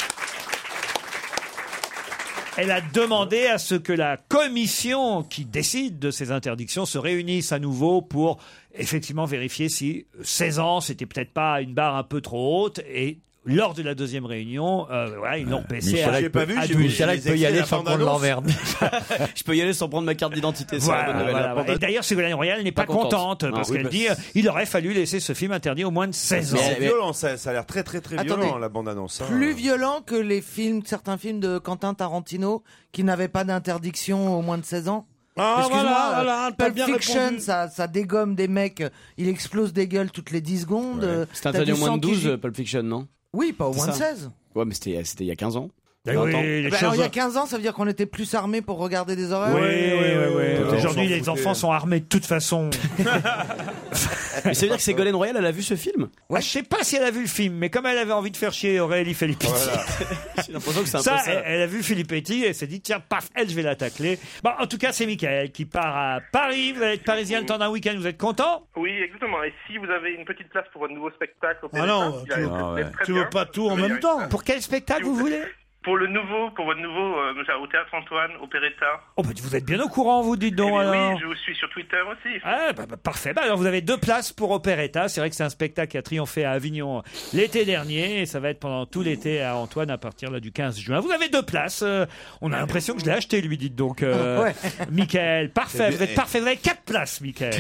Elle a demandé à ce que la commission qui décide de ces interdictions se réunisse à nouveau pour effectivement vérifier si 16 ans, c'était peut-être pas une barre un peu trop haute. Et lors de la deuxième réunion, ils l'ont baissé à 12. Michalak peut y aller sans prendre l'emmerde. Je peux y aller sans prendre ma carte d'identité. Voilà. Et d'ailleurs, Ségolène Royal n'est pas contente parce qu'elle dit il aurait fallu laisser ce film interdit au moins de 16 ans. C'est violent, ça a l'air très très très Attendez. violent la bande-annonce. Plus violent que certains films de Quentin Tarantino qui n'avaient pas d'interdiction au moins de 16 ans. Ah, voilà, t'as Pulp bien Fiction, répondu. ça dégomme des mecs, il explose des gueules toutes les 10 secondes. C'était interdit au moins de 12, Pulp Fiction, non? Oui, pas au moins de 16. Ouais, mais c'était il y a 15 ans. Alors, il y a 15 ans, ça veut dire qu'on était plus armés pour regarder des horreurs. Oui. Aujourd'hui, les enfants sont armés de toute façon. Mais ça veut dire que Ségolène Royal, elle a vu ce film? Je sais pas si elle a vu le film, mais comme elle avait envie de faire chier Aurélie Filippetti, j'ai l'impression que c'est un ça, peu ça. elle a vu Filippetti et elle s'est dit tiens, paf, je vais la tacler. Bon, en tout cas, c'est Mickaël qui part à Paris. Vous allez être parisien le temps d'un week-end. Vous êtes content? Oui, exactement. Et si vous avez une petite place pour votre nouveau spectacle au Ah non, PDK, tu veux pas tout en même temps. Pour quel spectacle vous voulez? Pour votre nouveau, au Théâtre Antoine, Opéretta. Oh, bah, vous êtes bien au courant, vous, dites donc, Eh bien, alors. oui, je vous suis sur Twitter aussi. Ah, parfait. Alors, vous avez 2 places pour Opéretta. C'est vrai que c'est un spectacle qui a triomphé à Avignon l'été dernier. Et ça va être pendant tout l'été à Antoine à partir là, du 15 juin. Vous avez 2 places. On a l'impression que je l'ai acheté, lui, dites donc. Ouais. Mickaël, parfait. Vous êtes parfait. Vous avez 4 places, Mickaël.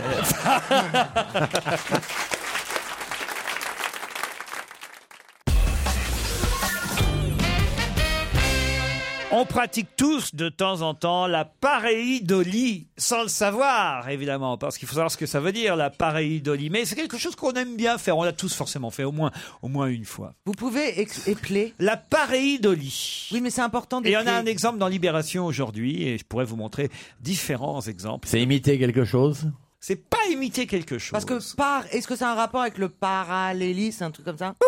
On pratique tous de temps en temps la pareidolie, sans le savoir, évidemment, parce qu'il faut savoir ce que ça veut dire, la pareidolie. Mais c'est quelque chose qu'on aime bien faire. On l'a tous forcément fait, au moins une fois. Vous pouvez épeler la pareidolie. Oui, mais c'est important Et d'épeler. on a un exemple dans Libération aujourd'hui, et je pourrais vous montrer différents exemples. C'est imiter quelque chose? C'est pas imiter quelque chose. Parce que est-ce que c'est un rapport avec le parallélisme, un truc comme ça?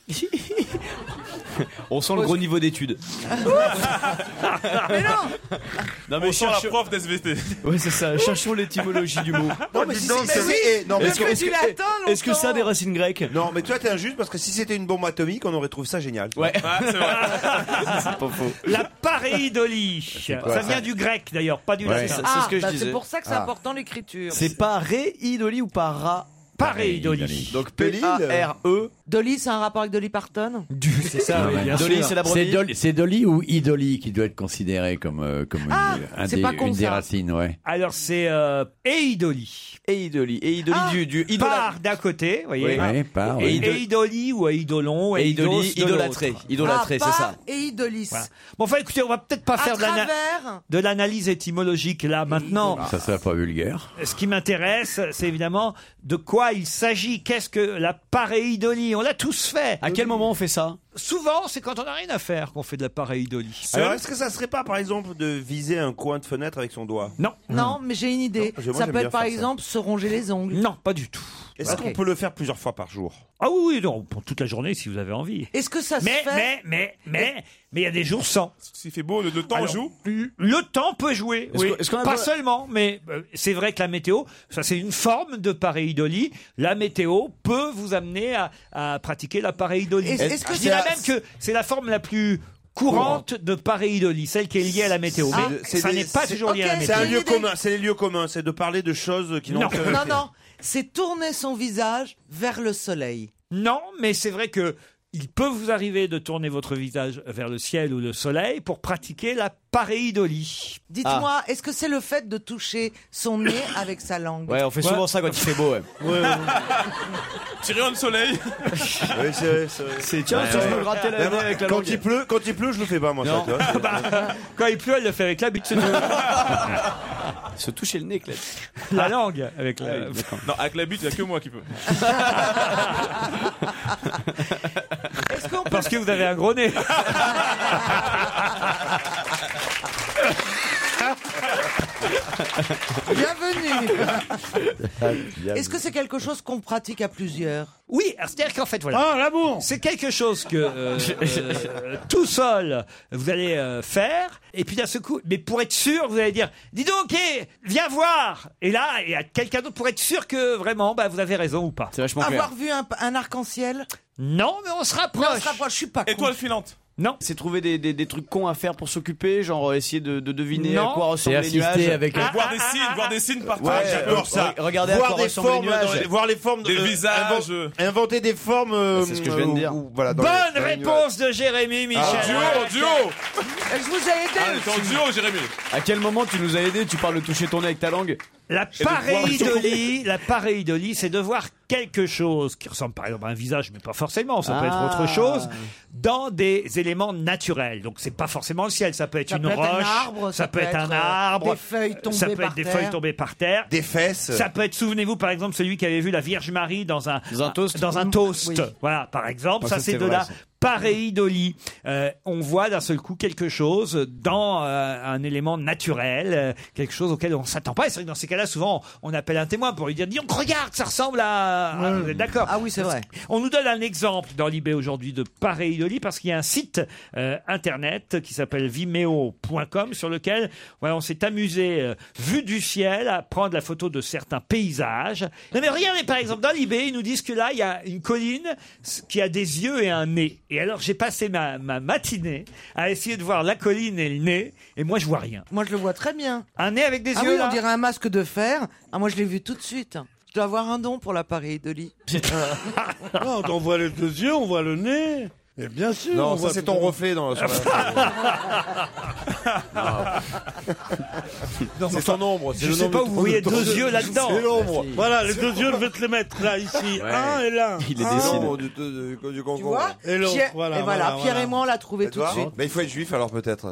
On sent le gros niveau d'études. Mais non. Non, mais On sent la prof d'SVT. Ouais, c'est ça. Cherchons l'étymologie du mot. Non, mais est-ce que ça a des racines grecques? Non, mais toi, t'es injuste parce que si c'était une bombe atomique, on aurait trouvé ça génial. Ouais. Ah, c'est vrai. C'est pas faux. La pareidolie. quoi, Ça ça vient du grec, d'ailleurs, pas du Ouais, latin. c'est ce que je disais. C'est pour ça que c'est important l'écriture. C'est pas réidolie ou pas ra? Pareidolie. Donc P-A-R-E. Dolly, c'est un rapport avec Dolly Parton? C'est ça, oui, bien Dolly, sûr. c'est la brebis. C'est Dolly ou Idoli qui doit être considéré comme c'est pas con, une des ça. racines, ouais. Alors c'est eidolie. Eidolie du Par d'un côté, vous voyez. Oui, par, Et oui. eidolie ou eidolon, eidos de idolâtré. l'autre. Idolâtré, c'est ça. Et Idolis. Voilà. Bon, enfin, écoutez, on va peut-être pas faire travers. de l'analyse étymologique là maintenant. Ça serait pas vulgaire. Ce qui m'intéresse, c'est évidemment de quoi il s'agit. Qu'est-ce que la pareidolie? On l'a tous fait. À quel moment on fait ça? Souvent, c'est quand on n'a rien à faire qu'on fait de la pareidolie. Alors, est-ce que ça serait pas, par exemple, de viser un coin de fenêtre avec son doigt? Non. Non, mais j'ai une idée. Non, moi, Ça j'aime peut bien être par faire ça. exemple se ronger les ongles. Non, pas du tout. Est-ce qu'on peut le faire plusieurs fois par jour? Ah oui, non, pour toute la journée si vous avez envie. Est-ce que ça se Mais fait il y a des jours sans. S'il fait beau, le temps Alors, joue. Le temps peut jouer, oui. Est-ce qu'on a Pas besoin- seulement, mais c'est vrai que la météo, ça c'est une forme de pareidolie. La météo peut vous amener à pratiquer la pareidolie. Est-ce que Je dirais même que c'est la forme la plus courante de pareidolie, celle qui est liée à la météo. Mais ça n'est pas toujours lié à la ok, météo. C'est un J'ai une lieu idée. commun, c'est les lieux communs, c'est de parler de choses qui n'ont Non. aucun- Non, c'est tourner son visage vers le soleil. Non, mais c'est vrai que il peut vous arriver de tourner votre visage vers le ciel ou le soleil pour pratiquer la pareidolie. Dites-moi, est-ce que c'est le fait de toucher son nez avec sa langue? Ouais, on fait souvent ça quand il fait beau, ouais. Tirer un soleil. Oui, c'est vrai. Tiens, si je me grattais la nez avec la langue. Quand il pleut, je le fais pas, moi, Non. ça, tu vois. Quand il pleut, elle le fait avec la bite. Se toucher le nez, Claire. La langue avec la... Non, avec la bite, il n'y a que moi qui peux. Est-ce qu'on peut... Parce que vous avez un gros nez. Bienvenue. Est-ce que c'est quelque chose qu'on pratique à plusieurs? Oui, alors c'est-à-dire qu'en fait, voilà. Ah, l'amour. C'est quelque chose que tout seul vous allez faire, et puis d'un seul coup, mais pour être sûr, vous allez dire, dis donc, viens voir. Et là, il y a quelqu'un d'autre pour être sûr que vraiment, vous avez raison ou pas. C'est vachement clair. Avoir vu un arc-en-ciel? Non, mais on se rapproche. Non, on se rapproche, je suis pas con. Étoile filante. Non. C'est trouver des trucs cons à faire pour s'occuper, genre essayer de deviner Non. à quoi C'est ressemblent les nuages. assister avec Voir des signes partout. Ouais, J'adore ça. Regardez à Voir quoi des ressemblent les formes, nuages. voir les formes Des visages. inventer des formes. C'est ce que je viens de dire. Voilà, dans Bonne les- dans les réponse de Jérémy Michel. Duo. Je vous ai aidé. Allez, t'es en duo, Jérémy. À quel moment tu nous as aidé? Tu parles de toucher ton nez avec ta langue? La pareidolie, c'est de voir quelque chose qui ressemble par exemple à un visage, mais pas forcément, ça peut être autre chose, dans des éléments naturels. Donc c'est pas forcément le ciel, ça peut être Ça une peut être un roche, arbre, ça peut être un arbre, des feuilles tombées ça peut par être des terre. feuilles tombées par terre. Des fesses. Ça peut être, souvenez-vous par exemple, celui qui avait vu la Vierge Marie dans un toast. Oui. Voilà, par exemple, Ouais, ça ça, c'est c'est de vrai, la ça. pareidolie. On voit d'un seul coup quelque chose dans un élément naturel, quelque chose auquel on s'attend pas. Et c'est vrai que dans ces cas-là, souvent, on appelle un témoin pour lui dire, dis donc, regarde, ça ressemble à... Vous êtes d'accord? Ah oui, c'est vrai. On nous donne un exemple dans l'IB aujourd'hui de pareidolie parce qu'il y a un site internet qui s'appelle vimeo.com sur lequel on s'est amusé, vu du ciel, à prendre la photo de certains paysages. Non mais regardez, par exemple, dans l'IB, ils nous disent que là, il y a une colline qui a des yeux et un nez. Et alors, j'ai passé ma matinée à essayer de voir la colline et le nez, et moi, je vois rien. Moi, je le vois très bien. Un nez avec des yeux, oui, là on dirait un masque de fer. Ah, moi, je l'ai vu tout de suite. Je dois avoir un don pour l'appareil Dolly. Non, on voit les 2 yeux, on voit le nez. Et bien sûr. Non, on ça voit c'est tout ton ça. reflet dans sur Non, c'est son ombre. Je sais pas où vous voyez 2 yeux là-dedans. C'est l'ombre. Voilà, les 2 yeux, je vais te les mettre là, ici. Ouais. Un et là. Il est Un. décidé. Du Tu vois Et l'autre, Pierre, voilà, et voilà, voilà, Pierre voilà. et moi, on l'a trouvé tout de suite. Il faut être juif alors peut-être.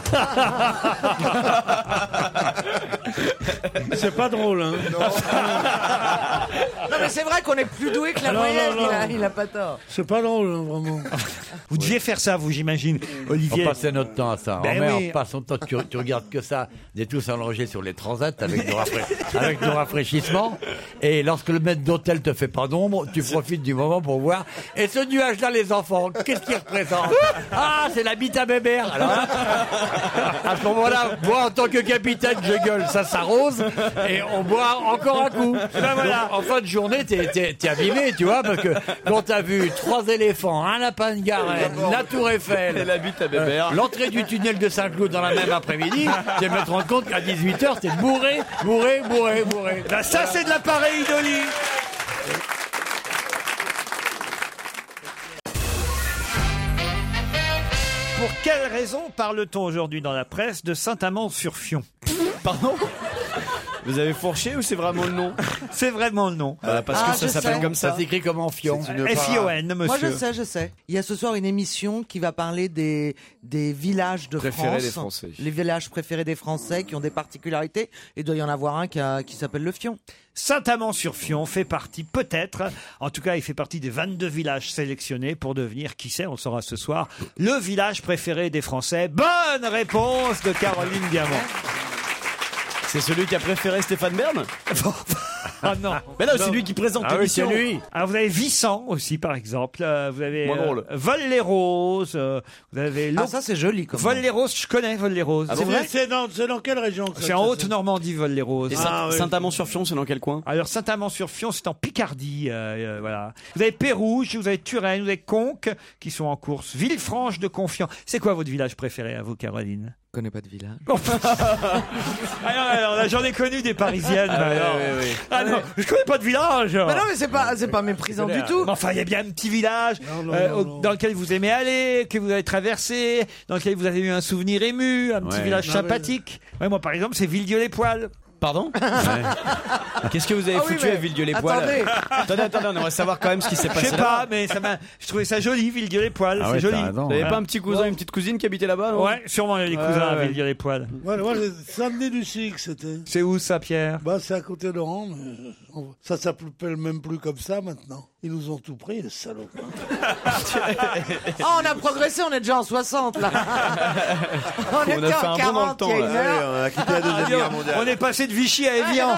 C'est pas drôle, hein. Non, mais c'est vrai qu'on est plus doué que la Non, moyenne. non, non. Il a pas tort. C'est pas drôle, hein, vraiment. Vous deviez faire ça, vous, j'imagine, Olivier. On passait notre temps à ça. Ben oui. On passe son temps, tu regardes que ça. On est tous allongés sur les transats avec nos rafraîchissements. Et lorsque le maître d'hôtel te fait pas d'ombre, tu profites du moment pour voir. Et ce nuage-là, les enfants, qu'est-ce qu'il représente? Ah, c'est la bite à Bébert. Alors, hein, à ce moment-là, moi, en tant que capitaine, je gueule, ça s'arrose. Et on boit encore un coup. Et ben voilà. Donc, en fin de journée, t'es abîmé, tu vois, parce que quand t'as vu 3 éléphants, un lapin de Garenne, la Tour Eiffel, Et la bite à Bébert. l'entrée du tunnel de Saint-Cloud dans la même après-midi, tu vas te rendre compte qu'à 18h, t'es bourré. Ben, ça, c'est de l'appareil Dolly. Pour quelle raison parle-t-on aujourd'hui dans la presse de Saint-Amand-sur-Fion? Pardon? Vous avez fourché ou c'est vraiment le nom? C'est vraiment le nom. Parce que ça s'appelle comme ça. Ça s'écrit comme en Fion. F-I-O-N, monsieur. Moi, je sais. Il y a ce soir une émission qui va parler des villages de Préférés France. des Français. Les villages préférés des Français qui ont des particularités. Il doit y en avoir un qui s'appelle le Fion. Saint-Amand-sur-Fion fait partie, peut-être, en tout cas, il fait partie des 22 villages sélectionnés pour devenir, qui sait, on le saura ce soir, le village préféré des Français. Bonne réponse de Caroline Diamant. C'est celui qui a préféré Stéphane Bern? Ah non. Mais là, c'est lui qui présente l'émission. c'est lui. Alors vous avez Vissant aussi, par exemple. Vous avez Moins drôle. Vol-les-Roses. Vous avez Ah, ça, c'est joli. Comme Vol-les-Roses, je connais Vol-les-Roses. C'est vrai? C'est dans quelle région? C'est en Haute-Normandie, Vol-les-Roses. Et oui. Saint-Amand-sur-Fion, c'est dans quel coin? Alors Saint-Amand-sur-Fion, c'est en Picardie, voilà. Vous avez Pérouge, vous avez Turenne, vous avez Conques qui sont en course. Villefranche de Confiant. C'est quoi votre village préféré à vous, Caroline? Je connais pas de village. Alors là, j'en ai connu des Parisiennes. oui. Ah non, je connais pas de village. Mais non, mais c'est pas méprisant du tout. Mais enfin, il y a bien un petit village dans lequel vous aimez aller, que vous avez traversé, dans lequel vous avez eu un souvenir ému, un petit village sympathique. Ouais, moi, par exemple, c'est Villedieu-les-Poils. Pardon? Qu'est-ce que vous avez foutu à Villedieu-les-Poils? Attendez, on va savoir quand même ce qui s'est Je passé sais là. pas, mais je trouvais ça joli, Villedieu-les-Poils. C'est joli. Vous n'avez pas un petit cousin, une petite cousine qui habitait là-bas? Non? Ouais, sûrement il y a des cousins à Villedieu-les-Poils. Voilà, Saint-Denis-du-Sic, c'était. C'est où ça, Pierre? Bah, c'est à côté de Rome. Ça s'appelle même plus comme ça maintenant. Ils nous ont tout pris, les salauds. On a progressé, on est déjà en 60 là. On était a fait en un bond dans le 40 temps, il y a une là. heure. On a quitté la Deuxième Guerre mondiale. On est passé de Vichy à Évian.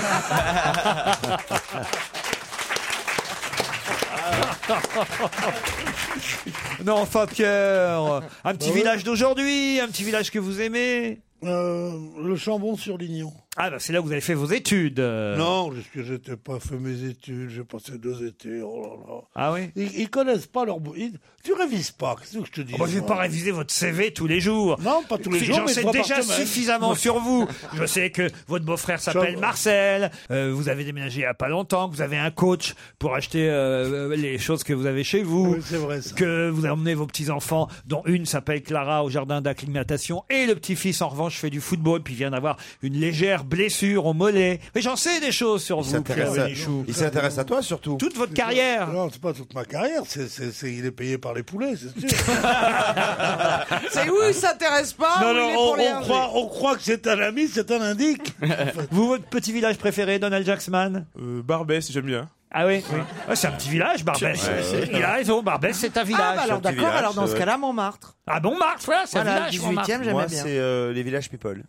Non, enfin, Pierre, un petit village d'aujourd'hui, un petit village que vous aimez. Le Chambon-sur-Lignon. Ah, bah, c'est là où vous avez fait vos études. Non, parce que j'étais pas fait mes études, j'ai passé 2 étés, oh là là. Ah oui? Ils connaissent pas leur... Tu révises pas, qu'est-ce que je te dis? Je vais pas réviser votre CV tous les jours. Non, pas tous les jours, J'en mais sais 3 par déjà semaine. suffisamment sur vous. Je sais que votre beau-frère s'appelle Marcel, vous avez déménagé il y a pas longtemps, que vous avez un coach pour acheter les choses que vous avez chez vous. Oui, c'est vrai, ça. Que vous emmenez vos petits-enfants, dont une s'appelle Clara, au jardin d'acclimatation, et le petit-fils, en revanche, fait du football, puis vient d'avoir une légère blessure au mollet. Mais j'en sais des choses sur vous, Pierre Bénichou. Il s'intéresse à toi surtout. Toute votre carrière. Non, c'est pas toute ma carrière, il est payé par les poulets, c'est sûr. C'est où il s'intéresse pas Non, ou il est pour les RG? on croit que c'est un ami, c'est un indique. Vous, votre petit village préféré, Donald Jacksman? Barbès, j'aime bien. Ah oui, oui. Ouais, c'est un petit village, Barbès. Il a raison, Barbès, c'est un village. Ah, bah alors d'accord, village, alors dans ce ouais. cas-là, Montmartre. Ah, Montmartre, voilà, c'est Voilà, un le village, 18e, Montmartre. j'aimais Moi, bien. c'est les villages people.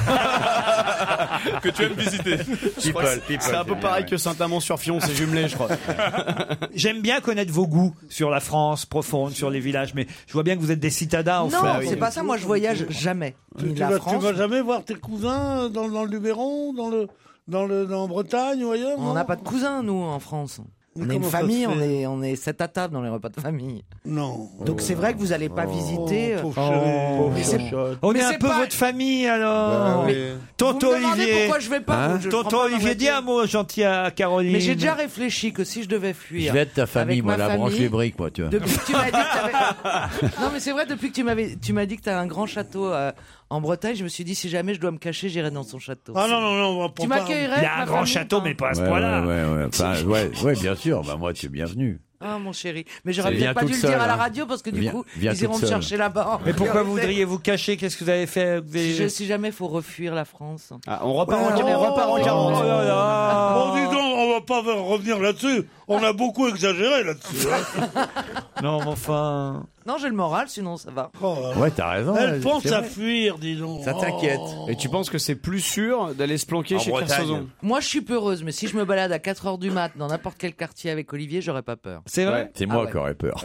Que tu aimes visiter. C'est un peu pareil que Saint-Amand-sur-Fion, c'est jumelé, je crois. J'aime bien connaître vos goûts sur la France profonde, sur les villages, mais je vois bien que vous êtes des citadins, en Non, fait. c'est pas ça, moi je voyage jamais. Ni Tu la vas France. jamais voir tes cousins dans le Luberon, en Bretagne ou ailleurs? On n'a pas de cousins, nous, en France. On est une famille, on est 7 à table dans les repas de famille. Non. Donc c'est vrai que vous n'allez pas visiter. On est un peu votre famille alors. Tonton Vous me demandez Olivier. pourquoi je vais pas, moi, je Tonton prends pas ma Olivier, dis un mot gentil à Caroline. Mais j'ai déjà réfléchi que si je devais fuir. Je vais être ta famille, avec moi, ma la branche famille, les briques, moi, tu vois. Depuis que tu m'as dit que t'avais... Non mais c'est vrai, depuis que tu m'as dit que t'as un grand château en Bretagne, je me suis dit si jamais je dois me cacher, j'irai dans son château. Ah non, on va pas. Tu m'accueillerais? Il y a un grand château, mais pas à ce point-là. Ouais, bien sûr. Bah, moi, tu es bienvenu. Ah mon chéri, mais j'aurais Viens peut-être pas toute dû le seule, dire à la hein. radio parce que du coup Viens ils iront toute me seule. chercher là-bas. Mais pourquoi vous voudriez vous cacher? Qu'est-ce que vous avez fait? Si jamais faut refuir la France. Ah, on repart Ouais, en 40. Oh là là. Bon, dis donc, on va pas revenir là-dessus. On a beaucoup exagéré là-dessus. Non, mais enfin. Non, j'ai le moral, sinon ça va. Ouais, t'as raison. Elle pense à fuir, dis donc. Ça t'inquiète. Et tu penses que c'est plus sûr d'aller se planquer En chez Bretagne. Kersozon? Moi, je suis peureuse, mais si je me balade à 4h du mat dans n'importe quel quartier avec Olivier, j'aurais pas peur. C'est vrai? Ouais. C'est moi ouais. qui aurais peur.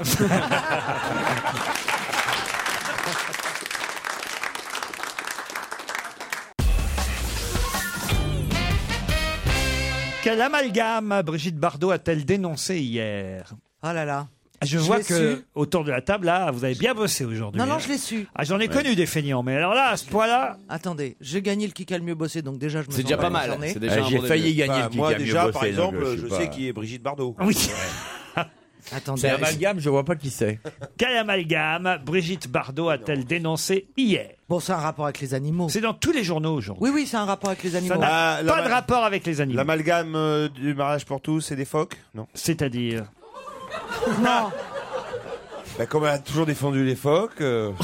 Quel amalgame Brigitte Bardot a-t-elle dénoncé hier? Oh là là. Je vois que autour de la table, là, vous avez bien bossé aujourd'hui. Non, non, hein. je l'ai su. Ah, j'en ai connu des feignants, mais alors là, à ce point-là. Attendez, j'ai gagné le qui a le mieux bossé, donc déjà je me C'est sens déjà pas mal. concerné. C'est déjà un J'ai bon failli début. gagner le qui Moi, a mieux déjà, bossé, par donc, exemple, sais je pas. sais qui est Brigitte Bardot. Oui. Attendez. C'est amalgame, je vois pas qui c'est. Quel amalgame Brigitte Bardot a-t-elle dénoncé hier? Bon, c'est un rapport avec les animaux. C'est dans tous les journaux aujourd'hui. Oui, oui, c'est un rapport avec les animaux. Ça n'a pas de rapport avec les animaux. L'amalgame du mariage pour tous et des phoques? Non. C'est-à-dire? Non. Bah, comme elle a toujours défendu les phoques. Je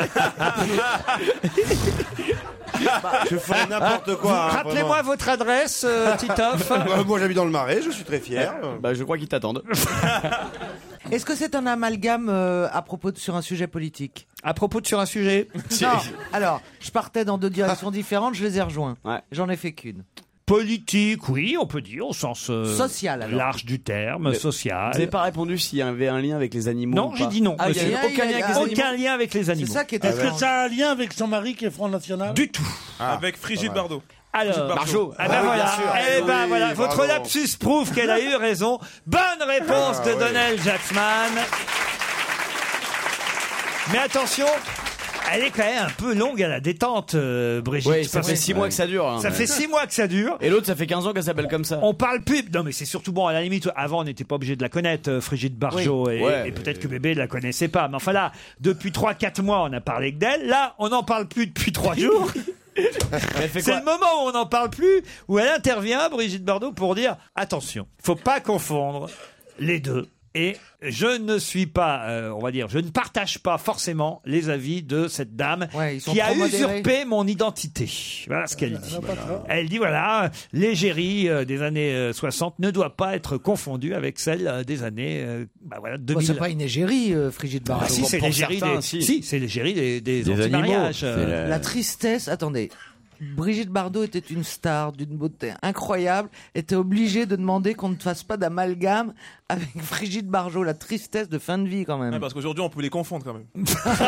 ferais n'importe quoi. hein, Rappelez-moi votre adresse, Titoff. vraiment. Moi, j'habite dans le Marais, je suis très fier. Bah, je crois qu'ils t'attendent. Est-ce que c'est un amalgame à propos sur un sujet politique? À propos de sur un sujet? Non. Alors, je partais dans 2 directions différentes, je les ai rejoints. Ouais. J'en ai fait qu'une. Politique, oui, on peut dire au sens social, alors. large du terme, Mais social. Vous n'avez pas répondu s'il y avait un lien avec les animaux? Non, ou j'ai pas? dit non. Ah, il y monsieur. a aucun lien avec les animaux? Aucun lien avec les C'est animaux. ça qui était Est-ce que ça a un lien avec son mari qui est Front National? Du tout. Avec Frigide Bardot. Alors, Marjo. ah ben voilà, eh ben voilà, votre bravo. lapsus prouve qu'elle a eu raison. Bonne réponse de Donnel Jacksman. Mais attention, elle est quand même un peu longue à la détente, Brigitte. Oui, ça fait 6 mois que ça dure. hein. Ça fait 6 mois que ça dure. Et l'autre, ça fait 15 ans qu'elle s'appelle comme ça. On parle plus. Non, mais c'est surtout bon, à la limite, avant, on n'était pas obligé de la connaître, Frigide Bardot. Oui. Et, Ouais. et peut-être que bébé ne la connaissait pas. Mais enfin là, depuis 3-4 mois, on a parlé que d'elle. Là, on n'en parle plus depuis 3 jours. C'est le moment où on n'en parle plus, où elle intervient, Brigitte Bardot, pour dire attention, faut pas confondre les deux. Et je ne suis pas, on va dire, je ne partage pas forcément les avis de cette dame Ouais, ils sont qui a trop modérés. usurpé mon identité. Voilà ce qu'elle dit. Elle dit voilà, l'égérie des années 60 ne doit pas être confondue avec celle des années voilà, 2000. Bon, c'est pas une égérie, Frigide Bardot. Ah, si, c'est pour l'égérie certains, des, si. c'est l'égérie des animaux. anti-mariages. C'est La tristesse, attendez. Brigitte Bardot était une star d'une beauté incroyable, était obligée de demander qu'on ne fasse pas d'amalgame avec Brigitte Bardot. La tristesse de fin de vie quand même. Ouais, parce qu'aujourd'hui, on peut les confondre quand même.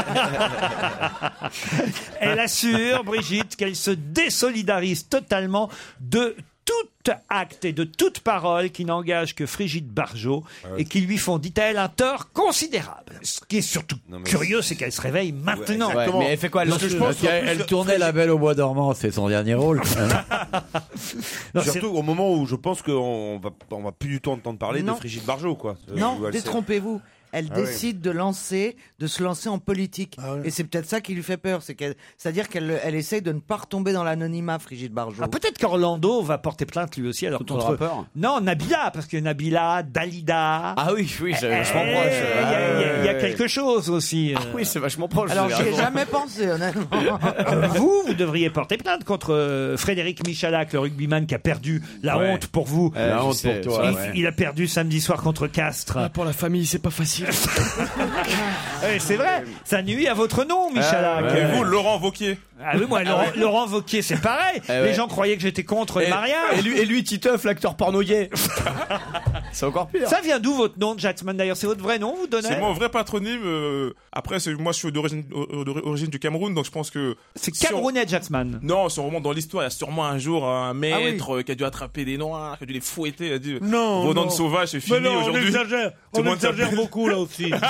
Elle assure, Brigitte, qu'elle se désolidarise totalement de tout acte et de toute parole qui n'engage que Brigitte Bardot et qui lui font, dit-elle, un tort considérable. Ce qui est surtout curieux, c'est qu'elle se réveille maintenant. Ouais, mais elle fait quoi? Parce que je pense Elle tournait La Belle au Bois dormant, c'est son dernier rôle. Non, Surtout au moment où je pense qu'on va plus du tout entendre parler Non. de Frigide Bardot, quoi. Non, Où elle s'est- détrompez-vous. Elle Ah oui. décide de se lancer en politique. Ah oui. Et c'est peut-être ça qui lui fait peur. C'est-à-dire qu'elle essaye de ne pas retomber dans l'anonymat, Brigitte Bardot. Ah, peut-être qu'Orlando va porter plainte lui aussi. Alors Contre le rappeur. Non, Nabila, parce que Nabila, Dalida. Ah oui, c'est vachement Eh, proche. Il y a quelque chose aussi. Ah oui, c'est vachement proche. Alors vous j'y avez ai raison. jamais pensé, honnêtement. Vous devriez porter plainte contre Frédéric Michalak, le rugbyman qui a perdu la Ouais. honte pour vous. La honte pour toi. Il a perdu samedi soir contre Castres. Pour la famille, c'est pas facile. C'est vrai, ça nuit à votre nom, Michalak. Et vous, Laurent Wauquiez? Ah oui, moi, Laurent Wauquiez, c'est pareil. Les gens croyaient que j'étais contre le mariage. Et lui, Titeuf, l'acteur porno gay. C'est encore pire. Ça vient d'où votre nom, Jacksman, d'ailleurs? C'est votre vrai nom, vous donnez? C'est mon vrai patronyme. Après, moi, je suis d'origine du Cameroun, donc je pense que... C'est camerounais, Jacksman. Non, si on remonte dans l'histoire, il y a sûrement un jour un maître qui a dû attraper des noirs, qui a dû les fouetter, il a dit vos noms de sauvages, c'est fini aujourd'hui. On exagère beaucoup là aussi. Non,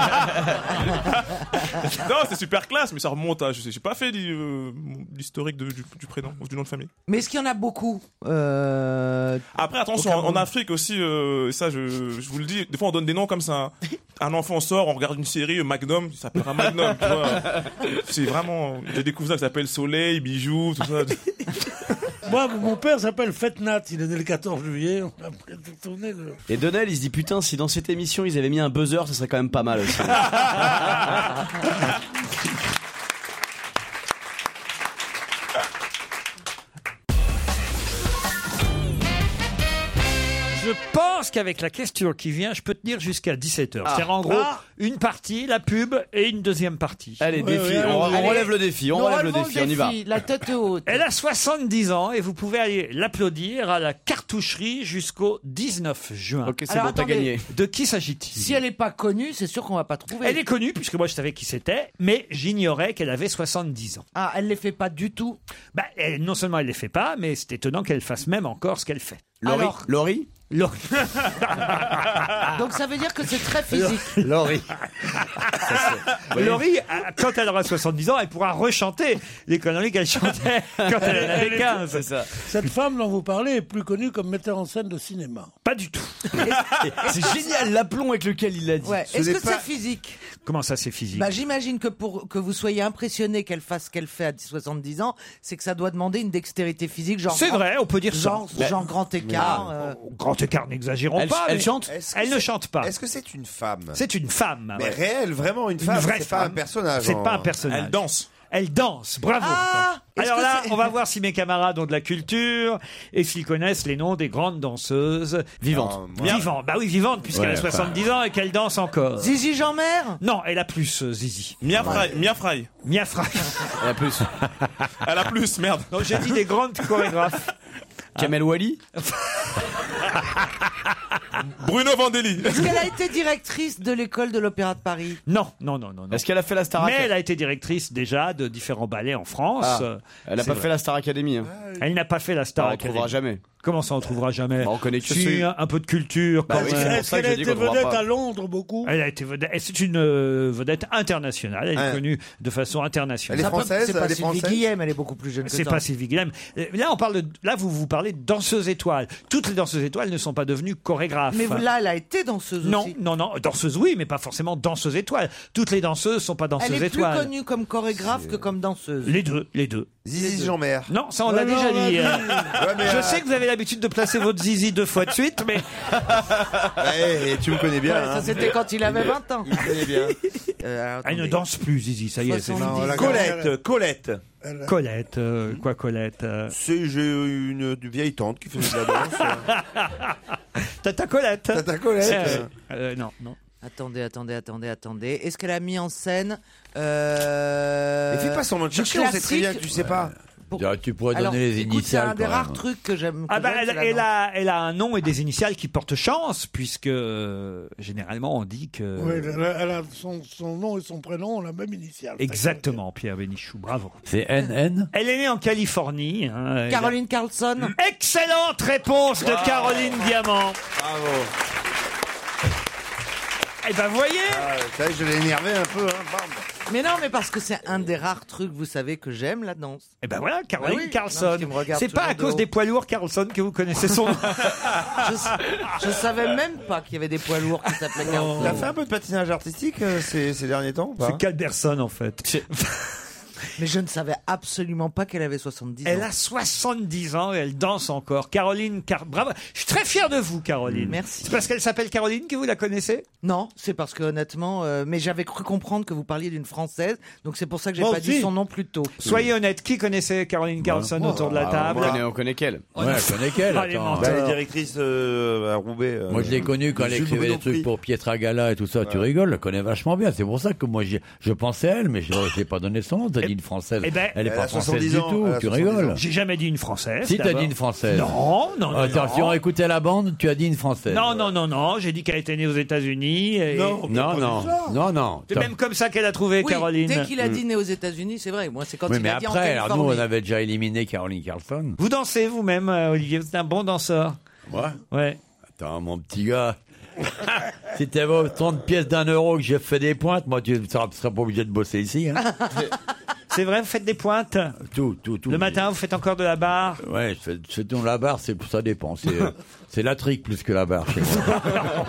c'est super classe, mais ça remonte à... J'ai pas fait l'historique du prénom, du nom de famille. Mais est-ce qu'il y en a beaucoup Après, attention, en Afrique aussi, ça je vous le dis, des fois on donne des noms comme ça. Un enfant sort, on regarde une série, Magnum, ça s'appellera Magnum, tu vois. C'est vraiment... J'ai découvert ça qui s'appelle Soleil, Bijoux, tout ça. Moi, mon père s'appelle Fetnat, il est né le 14 juillet. Et Donnel, il se dit putain, si dans cette émission ils avaient mis un buzzer, ça serait quand même pas mal aussi. Je pense qu'avec la question qui vient, je peux tenir jusqu'à 17h. C'est en gros une partie, la pub et une deuxième partie. Allez, défi. On relève le défi. On relève le défi. On y va. La tête haute. Elle a 70 ans et vous pouvez aller l'applaudir à la cartoucherie jusqu'au 19 juin. Ok, c'est bon, t'as gagné. De qui s'agit-il? Si elle n'est pas connue, c'est sûr qu'on va pas trouver. Elle est connue puisque moi je savais qui c'était, mais j'ignorais qu'elle avait 70 ans. Ah, elle les fait pas du tout. Bah, non seulement elle les fait pas, mais c'est étonnant qu'elle fasse même encore ce qu'elle fait. Laurie Donc ça veut dire que c'est très physique. Laurie. Laurie, quand elle aura 70 ans, elle pourra rechanter les conneries qu'elle chantait quand elle en avait 15. C'est ça. Cette femme dont vous parlez est plus connue comme metteur en scène de cinéma. Pas du tout. C'est génial l'aplomb avec lequel il l'a dit. Ouais. Est-ce que c'est physique? Comment ça, c'est physique? Bah, j'imagine que pour que vous soyez impressionné qu'elle fasse ce qu'elle fait à 70 ans, c'est que ça doit demander une dextérité physique, genre. C'est vrai, on peut dire ça. Genre grand écart. Grand écart, n'exagérons pas. Elle chante? Elle ne chante pas. Est-ce que c'est une femme? C'est une femme. Mais réelle, vraiment une femme. Une vraie c'est pas un personnage. C'est pas un personnage. Elle danse. Elle danse, bravo. Alors là, on va voir si mes camarades ont de la culture et s'ils connaissent les noms des grandes danseuses vivantes. Vivantes, bah oui, vivantes, puisqu'elle a 70 ans et qu'elle danse encore. Zizi Jeanmer? Non, elle a plus, Zizi. Mia Fry. Mia Fry. Elle a plus. Elle a plus, merde. Donc j'ai dit des grandes chorégraphes. Kamel Wally. Bruno Vandelli. Est-ce qu'elle a été directrice de l'école de l'Opéra de Paris? Non. Est-ce qu'elle a fait la Star Mais Academy? elle a été directrice déjà de différents ballets en France. Elle n'a pas fait la Star Academy. Hein. Elle n'a pas fait la Star On ne Academy. trouvera jamais. Comment ça, on trouvera jamais? On connaît que Si, un peu de culture quand oui, même. Est-ce qu'elle a été vedette à Londres beaucoup? Elle a été vedette. C'est une vedette internationale. Elle est connue de façon internationale. Elle est française? C'est pas Sylvie Guillem, elle est beaucoup plus jeune que ça. C'est pas Sylvie Guillem. Là, vous parlez de danseuses étoiles. Toutes les danseuses étoiles ne sont pas devenues chorégraphes. Mais là, elle a été danseuse aussi. Non. Danseuse, oui, mais pas forcément danseuse étoile. Toutes les danseuses sont pas danseuses Elle est étoiles. plus connue comme chorégraphe que comme danseuse. Les deux. Zizi Jeanmer. Non, ça on l'a déjà dit. Je sais que vous avez l'habitude de placer votre zizi 2 fois de suite, mais... Ouais, tu me connais bien. Ouais, ça c'était quand il avait 20 ans. Il me connaît bien. Elle ne danse plus, Zizi, ça y est. Colette. Colette, quoi Colette J'ai une vieille tante qui faisait de la danse. Tata Colette. Non. Attendez. Est-ce qu'elle a mis en scène Mais fais pas semblant de chercher, on sait très bien que tu sais pas. Tu pourrais donner les initiales. C'est un des quand rares même. trucs que j'aime. Elle a un nom et des initiales qui portent chance, puisque généralement on dit que... Oui, elle a son nom et son prénom ont la même initiale. Exactement, Pierre Bénichou, bravo. C'est NN. Elle est née en Californie. Caroline Carlson. Excellente réponse de Caroline Diamant. Bravo. Eh ben, voyez. Ça y est, je l'ai énervé un peu. Bam. Mais non, mais parce que c'est un des rares trucs, vous savez, que j'aime, la danse. Eh ben voilà, Caroline oui. Carlson. Non, c'est pas à cause des poids lourds, Carlson, que vous connaissez son nom. Je savais même pas qu'il y avait des poids lourds qui s'appelaient Carlson. T'as fait un peu de patinage artistique ces derniers temps ou pas? C'est Calderson, en fait. Mais je ne savais absolument pas qu'elle avait 70 ans. Elle a 70 ans et elle danse encore. Caroline, bravo. Je suis très fier de vous, Caroline. Merci. C'est parce qu'elle s'appelle Caroline que vous la connaissez? Non, c'est parce que honnêtement, mais j'avais cru comprendre que vous parliez d'une Française, donc c'est pour ça que j'ai pas dit son nom plus tôt. Soyez honnête, qui connaissait Caroline Carlson autour de la table? On connaît qu'elle. Ouais, je connais qu'elle. Elle est directrice à Roubaix. Moi, je l'ai connue quand elle écrivait des trucs pour Pietra Gala et tout ça. Tu rigoles, je la connais vachement bien. C'est pour ça que moi, je pensais à elle, mais je n'ai pas donné son nom. dit une française. Eh ben, elle est elle pas a française 70 du ans, tout. elle a Tu 70 rigoles. ans. J'ai jamais dit une française. Si t'as d'abord. dit une française. Non. Attends, si on écoutait la bande, tu as dit une française. Non. J'ai dit qu'elle était née aux États-Unis. Et... Non. C'est même comme ça qu'elle a trouvé Oui, Caroline. dès qu'il a dit né aux États-Unis, c'est vrai. Moi, c'est quand Oui, il mais a dit en après, alors nous, Californie. on avait déjà éliminé Caroline Carlson. Vous dansez vous-même, Olivier. Vous êtes un bon danseur. Moi Ouais. Attends, mon petit gars. Si t'avais 30 pièces d'1 € que j'ai fait des pointes, moi, tu seras pas obligé de bosser ici. Hein. C'est vrai, vous faites des pointes Tout. Le matin, vous faites encore de la barre Ouais, je fais dans la barre, ça dépend. C'est la trique plus que la barre chez moi.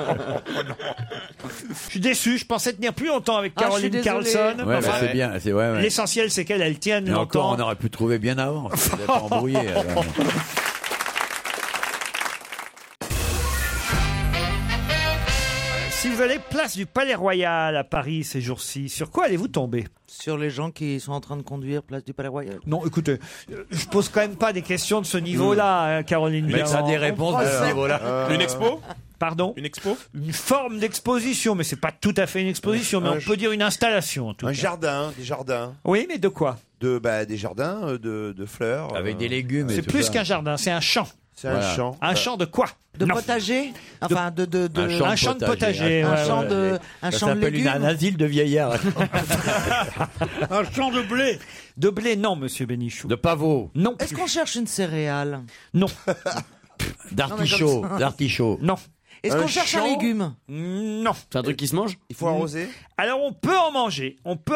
Je suis déçu, je pensais tenir plus longtemps avec Ah, je suis Caroline désolé. Carlson. Ouais, bah, c'est bien. Ouais. L'essentiel, c'est qu'elle tienne Et encore, longtemps. on aurait pu trouver bien avant. On s'était pas embrouillé. Alors. Si vous allez place du Palais Royal à Paris ces jours-ci, sur quoi allez-vous tomber? Sur les gens qui sont en train de conduire place du Palais Royal. Non, écoutez, je pose quand même pas des questions de ce niveau-là, hein, Caroline. Mais ça a des réponses de ce niveau-là. Une expo? Pardon? Une expo? Une forme d'exposition, mais c'est pas tout à fait une exposition, mais on peut dire une installation. En tout Un cas. jardin, des jardins. Oui, mais de quoi? Des jardins, de fleurs. Avec des légumes. C'est plus qu'un jardin, c'est un champ. C'est un champ. Un champ de quoi? De potager? Enfin, un champ de potager. Un champ de Ça champ de s'appelle légumes. un asile de vieillards. Un champ de blé. De blé, non, monsieur Bénichou. De pavot. Non. Est-ce qu'on cherche une céréale? Non. D'artichaut. D'artichaut. Non. Est-ce qu'on cherche un légume? Non. C'est un truc qui se mange? Il faut arroser? Alors on peut en manger,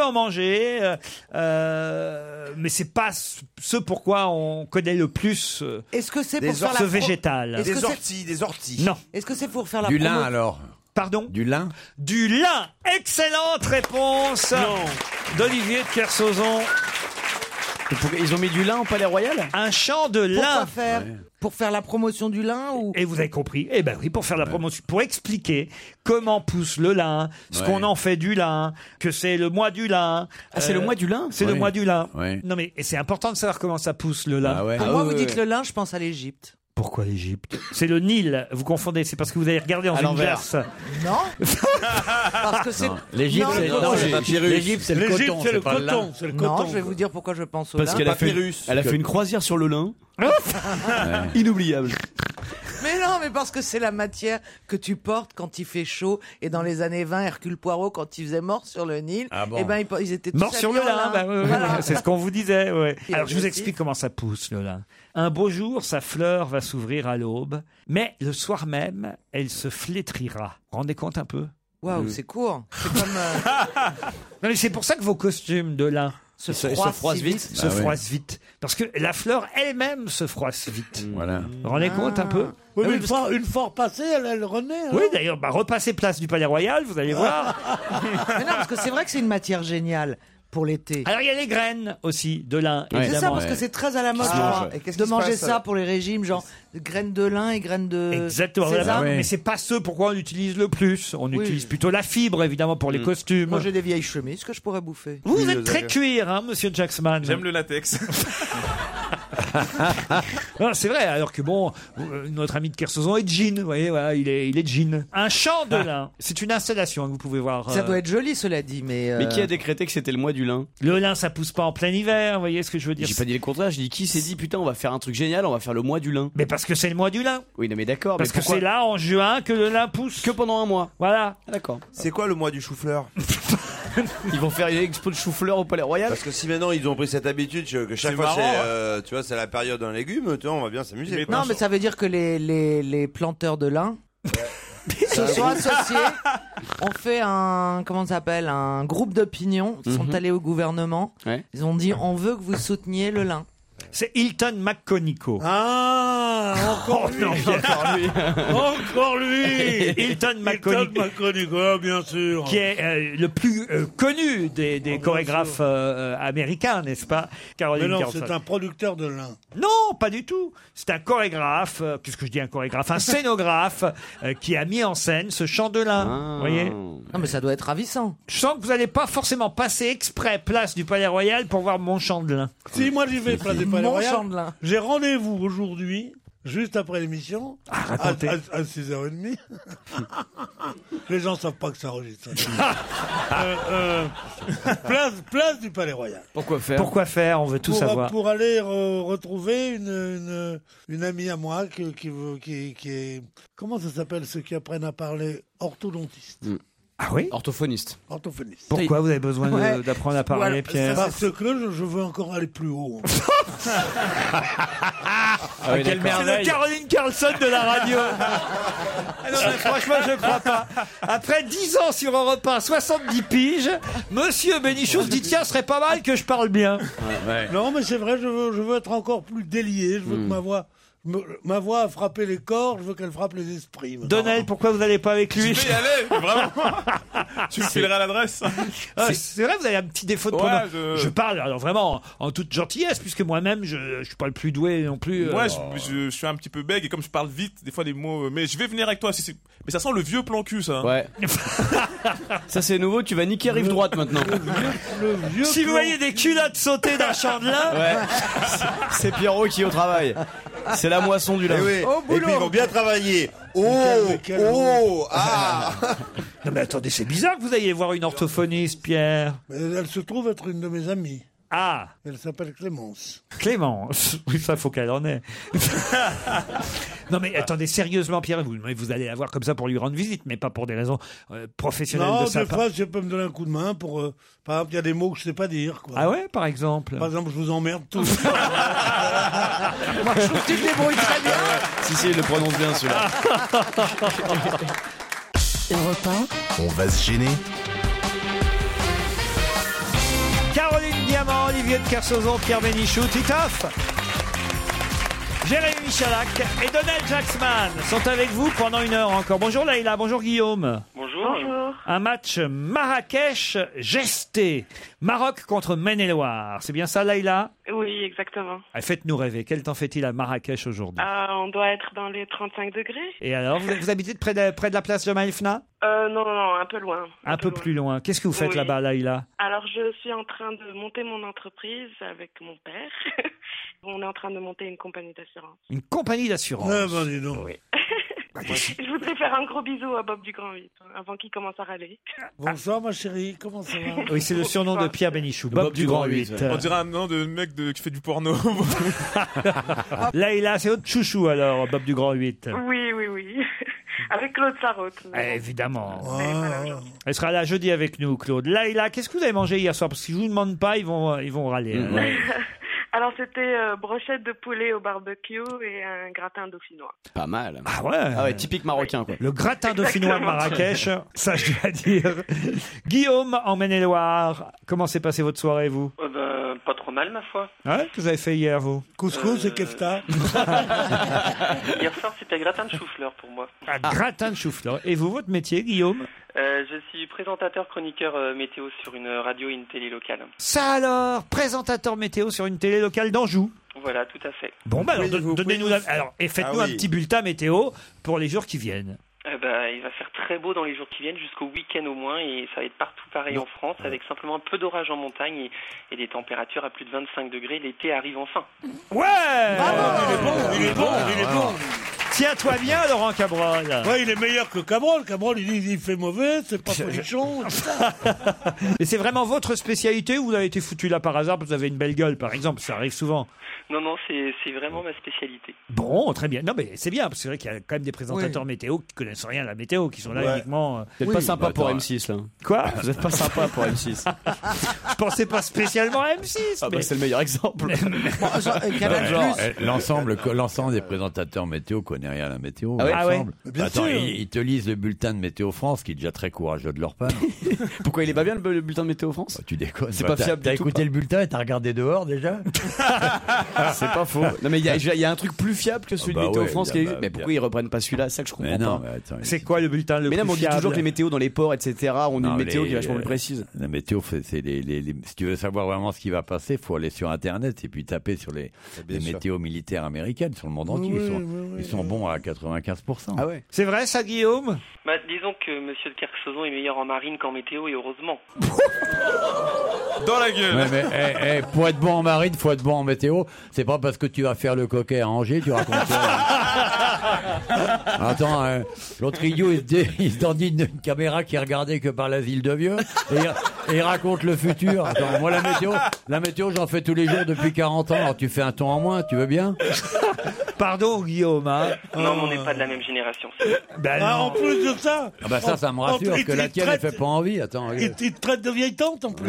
mais c'est pas ce pourquoi on connaît le plus Est-ce que c'est Des pour faire or- la ce végétal. Est-ce que c'est- Des orties. Non. Est-ce que c'est pour faire la Du promo- lin alors. Pardon? Du lin. Du lin. Excellente réponse d'Olivier de Kersauzon. Ils ont mis du lin au Palais Royal? Un champ de Pourquoi lin. faire? Pour faire la promotion du lin ou Et vous avez compris. Eh ben oui, pour faire la promotion, pour expliquer comment pousse le lin, ce Ouais. qu'on en fait du lin, que c'est le mois du lin. Ah, c'est le mois du lin? C'est le Oui. mois du lin. Oui. Non mais c'est important de savoir comment ça pousse le lin. Ah ouais. Pour moi, vous dites le lin, je pense à l'Égypte. Pourquoi l'Égypte? C'est le Nil. Vous confondez. C'est parce que vous avez regardé dans À une l'envers. glace. Non. Parce que c'est. L'Égypte, Non, c'est non, non, c'est l'Égypte, c'est le L'Égypte, coton. c'est le pas le lin. coton. C'est le Non, coton. je vais vous dire pourquoi je pense au Parce lin. qu'elle a fait une croisière sur le lin. Inoubliable. Mais non, mais parce que c'est la matière que tu portes quand il fait chaud. Et dans les années 20, Hercule Poirot, quand il faisait mort sur le Nil, Ah bon. eh ben, ils étaient tous Mort sur le habillés en lin. Bah, oui, oui, Voilà. c'est ce qu'on vous disait. Ouais. Et Alors je vous aussi- explique comment ça pousse le lin. Un beau jour, sa fleur va s'ouvrir à l'aube, mais le soir même, elle se flétrira. Vous vous rendez compte un peu? Waouh, c'est court. C'est comme. Non mais c'est pour ça que vos costumes de lin se froissent vite. se froissent vite. Parce que la fleur elle-même se froisse vite. Voilà. Vous vous rendez compte un peu? Oui, mais une fois repassée, elle renaît. hein. Oui, d'ailleurs, repassez place du Palais Royal, vous allez voir. Mais non, parce que c'est vrai que c'est une matière géniale pour l'été. Alors, il y a les graines aussi de lin, C'est ça, évidemment. parce que c'est très à la mode, Ah, je crois, et qu'est-ce de qui se manger passe, ça pour les régimes, genre graines de lin et graines de Exactement. sésame. Voilà. ouais. Mais c'est pas ce pourquoi on utilise le plus. On Oui. utilise plutôt la fibre, évidemment, pour les costumes. Moi, j'ai des vieilles chemises que je pourrais bouffer. Vous êtes très cuir, hein, monsieur Jacksman. J'aime le latex. Non, c'est vrai, alors que bon, notre ami de Kersauzon est jean, vous voyez, voilà, il est jean. Un champ de lin, c'est une installation que vous pouvez voir. Ça doit être joli, cela dit, mais. Mais qui a décrété que c'était le mois du lin? Le lin, ça pousse pas en plein hiver, vous voyez ce que je veux dire? J'ai pas dit le contraire, j'ai dit qui s'est dit putain on va faire un truc génial, on va faire le mois du lin. Mais parce que c'est le mois du lin. Oui non mais d'accord. Parce mais que pourquoi- c'est là, en juin, que le lin pousse. que pendant un mois. Voilà. Ah, d'accord. C'est quoi le mois du chou-fleur? Ils vont faire une expo de chou-fleur au Palais Royal. Parce que si maintenant ils ont pris cette habitude que chaque C'est fois marrant, c'est tu vois c'est la période d'un légume, tu vois, on va bien s'amuser. Mais quoi. Non, mais ça veut dire que les planteurs de lin se sont associés, ont fait comment ça s'appelle, un groupe d'opinion, ils sont allés au gouvernement, Ouais. ils ont dit on veut que vous souteniez le lin. C'est Hilton McConico. Ah, encore lui. Encore lui. Hilton McConico. McConico, bien sûr. Qui est le plus connu des chorégraphes américains, n'est-ce pas, Caroline Mais non, Carlson? c'est un producteur de lin. Non, pas du tout. C'est un chorégraphe, qu'est-ce que je dis un chorégraphe, un scénographe qui a mis en scène ce chant de lin. Vous voyez? Non, mais ça doit être ravissant. Je sens que vous n'allez pas forcément passer exprès place du Palais Royal pour voir mon chant de lin. Si, moi j'y vais, place du Palais Mon Royal. champ de lin. J'ai rendez-vous aujourd'hui juste après l'émission, racontez. à 6h30. Les gens savent pas que ça enregistre. Place du Palais Royal. Pourquoi faire? On veut tout savoir. Pour aller retrouver une amie à moi qui est... Comment ça s'appelle ceux qui apprennent à parler? Orthodontiste. Ah oui? Orthophoniste. Pourquoi vous avez besoin d'apprendre à parler, Pierre? Parce que je veux encore aller plus haut. Quelle merveille! C'est le Caroline Carlson de la radio. Non, mais franchement, je crois pas. Après 10 ans sur Europe 1, 70 piges, Monsieur Bénichou se dit tiens, ce serait pas mal que je parle bien. Non, mais c'est vrai, je veux être encore plus délié. Je veux que ma voix a frappé les corps, je veux qu'elle frappe les esprits. Donnel, pourquoi vous n'allez pas avec lui? Je vais y aller, vraiment. Tu me fileras l'adresse. C'est vrai, vous avez un petit défaut de pronom. Je parle alors vraiment en toute gentillesse, puisque moi-même, je suis pas le plus doué non plus. Ouais, je suis un petit peu bègue et comme je parle vite, des fois des mots. Mais je vais venir avec toi. Mais ça sent le vieux plan cul, ça. Ouais. Ça c'est nouveau. Tu vas niquer rive droite maintenant. Si vous voyez des culottes sauter d'un champ-de-lin, c'est Pierrot qui est au travail. C'est la moisson du lundi. Et puis ils vont bien travailler. Non mais attendez, c'est bizarre que vous ayez voir une orthophoniste, Pierre. Elle se trouve être une de mes amies. Ah. Elle s'appelle Clémence. Clémence. Oui, ça faut qu'elle en ait. Non mais attendez, sérieusement, Pierre, vous allez la voir comme ça pour lui rendre visite, mais pas pour des raisons professionnelles de sa part. Non, des fois, je peux me donner un coup de main pour... par exemple, il y a des mots que je sais pas dire. Quoi. Ah ouais, par exemple? Par exemple, je vous emmerde tous. Moi, je trouve qu'il débrouille très bien. Si, il le prononce bien, celui-là. Europe 1. On va se gêner. Caroline Diamant, Olivier de Kersauzon, Pierre Bénichou, Titoff, Jérémy Michalak et Donald Jacksman sont avec vous pendant 1 heure encore. Bonjour Laïla, bonjour Guillaume. Bonjour. Un match Marrakech-Gesté. Maroc contre Maine-et-Loire. C'est bien ça Laïla? Oui, exactement. Faites-nous rêver. Quel temps fait-il à Marrakech aujourd'hui? On doit être dans les 35 degrés. Et alors, vous habitez près de la place Jamal Fna? Non, un peu loin. Un peu plus loin. Qu'est-ce que vous faites là-bas, Laïla? Alors, je suis en train de monter mon entreprise avec mon père. On est en train de monter une compagnie d'assurance. Une compagnie d'assurance? Ah ben dis donc. Oui. Je voudrais faire un gros bisou à Bob du Grand 8 avant qu'il commence à râler. Bonsoir ma chérie, comment ça va? Oui, c'est le surnom de Pierre Bénichou, Bob du Grand 8. On dirait un nom de mec qui fait du porno. Laïla, c'est votre chouchou alors, Bob du Grand 8. Oui. Avec Claude Sarraute. Évidemment. Elle sera là jeudi avec nous, Claude. Laïla, qu'est-ce que vous avez mangé hier soir? Parce que si je vous demande pas, ils vont râler. Alors, c'était brochette de poulet au barbecue et un gratin dauphinois. Pas mal. Ah ouais, typique marocain, quoi. Le gratin dauphinois de Marrakech, ça je dois dire. Guillaume, en Maine-et-Loire, comment s'est passée votre soirée, vous? Pas trop mal, ma foi. Ouais, qu'est-ce que vous avez fait hier, vous? Couscous et kefta. Hier soir, c'était gratin de chou-fleur pour moi. Gratin de chou-fleur. Et vous, votre métier, Guillaume? Je suis présentateur chroniqueur météo sur une radio et une télé locale. Ça alors, présentateur météo sur une télé locale d'Anjou. Voilà, tout à fait. Bon, bah alors, donnez-nous et faites-nous un petit bulletin météo pour les jours qui viennent. Il va faire très beau dans les jours qui viennent, jusqu'au week-end au moins, et ça va être partout pareil en France, avec simplement un peu d'orage en montagne et des températures à plus de 25 degrés. L'été arrive enfin. Ouais! Il est bon. Tiens-toi bien, Laurent Cabrol. Ouais, il est meilleur que Cabrol. Cabrol, il fait mauvais, c'est pas folichon. Et c'est vraiment votre spécialité ou vous avez été foutu là par hasard parce que vous avez une belle gueule, par exemple? Ça arrive souvent. Non, c'est vraiment ma spécialité. Bon, très bien. Non, mais c'est bien, parce que c'est vrai qu'il y a quand même des présentateurs météo qui connaissent rien à la météo, qui sont là uniquement... Vous n'êtes pas sympa pour M6, là. Quoi? Vous n'êtes pas sympa pour M6. Je pensais pas spécialement à M6. Mais... c'est le meilleur exemple. L'ensemble des présentateurs météo connaît rien à la météo. Ah ouais. Attends, ils te lisent le bulletin de Météo France, qui est déjà très courageux de leur part. Pourquoi il est pas bien le bulletin de Météo France? Tu déconnes. C'est pas fiable. T'as écouté le bulletin et t'as regardé dehors déjà? C'est pas faux. Non mais il y a un truc plus fiable que celui de Météo France qui existe. Mais pourquoi ils reprennent pas celui-là? C'est ça que je comprends pas. C'est quoi le bulletin le plus fiable? Mais non, on dit toujours que les météos dans les ports, etc. ont une météo qui est vachement plus précise. La météo, c'est si tu veux savoir vraiment ce qui va passer, faut aller sur Internet et puis taper sur les météos militaires américaines sur le monde entier. Ils sont bon à 95%. Ah ouais. C'est vrai ça, Guillaume? Bah, disons que Monsieur de Kersauzon est meilleur en marine qu'en météo, et heureusement. Dans la gueule. Ouais, mais pour être bon en marine, faut être bon en météo. C'est pas parce que tu vas faire le coquet à Angers, tu racontes ça. Attends, l'autre idiot, il se dandine une caméra qui est regardée que par l'asile de vieux et il raconte le futur. Attends, moi la météo, j'en fais tous les jours depuis 40 ans. Alors tu fais un ton en moins, tu veux bien? Pardon, Guillaume. Hein. Non, mais on n'est pas de la même génération. En plus de ça. Ah bah ça me rassure que la tienne elle fait pas envie. Attends. Il te traite de vieille tante en plus.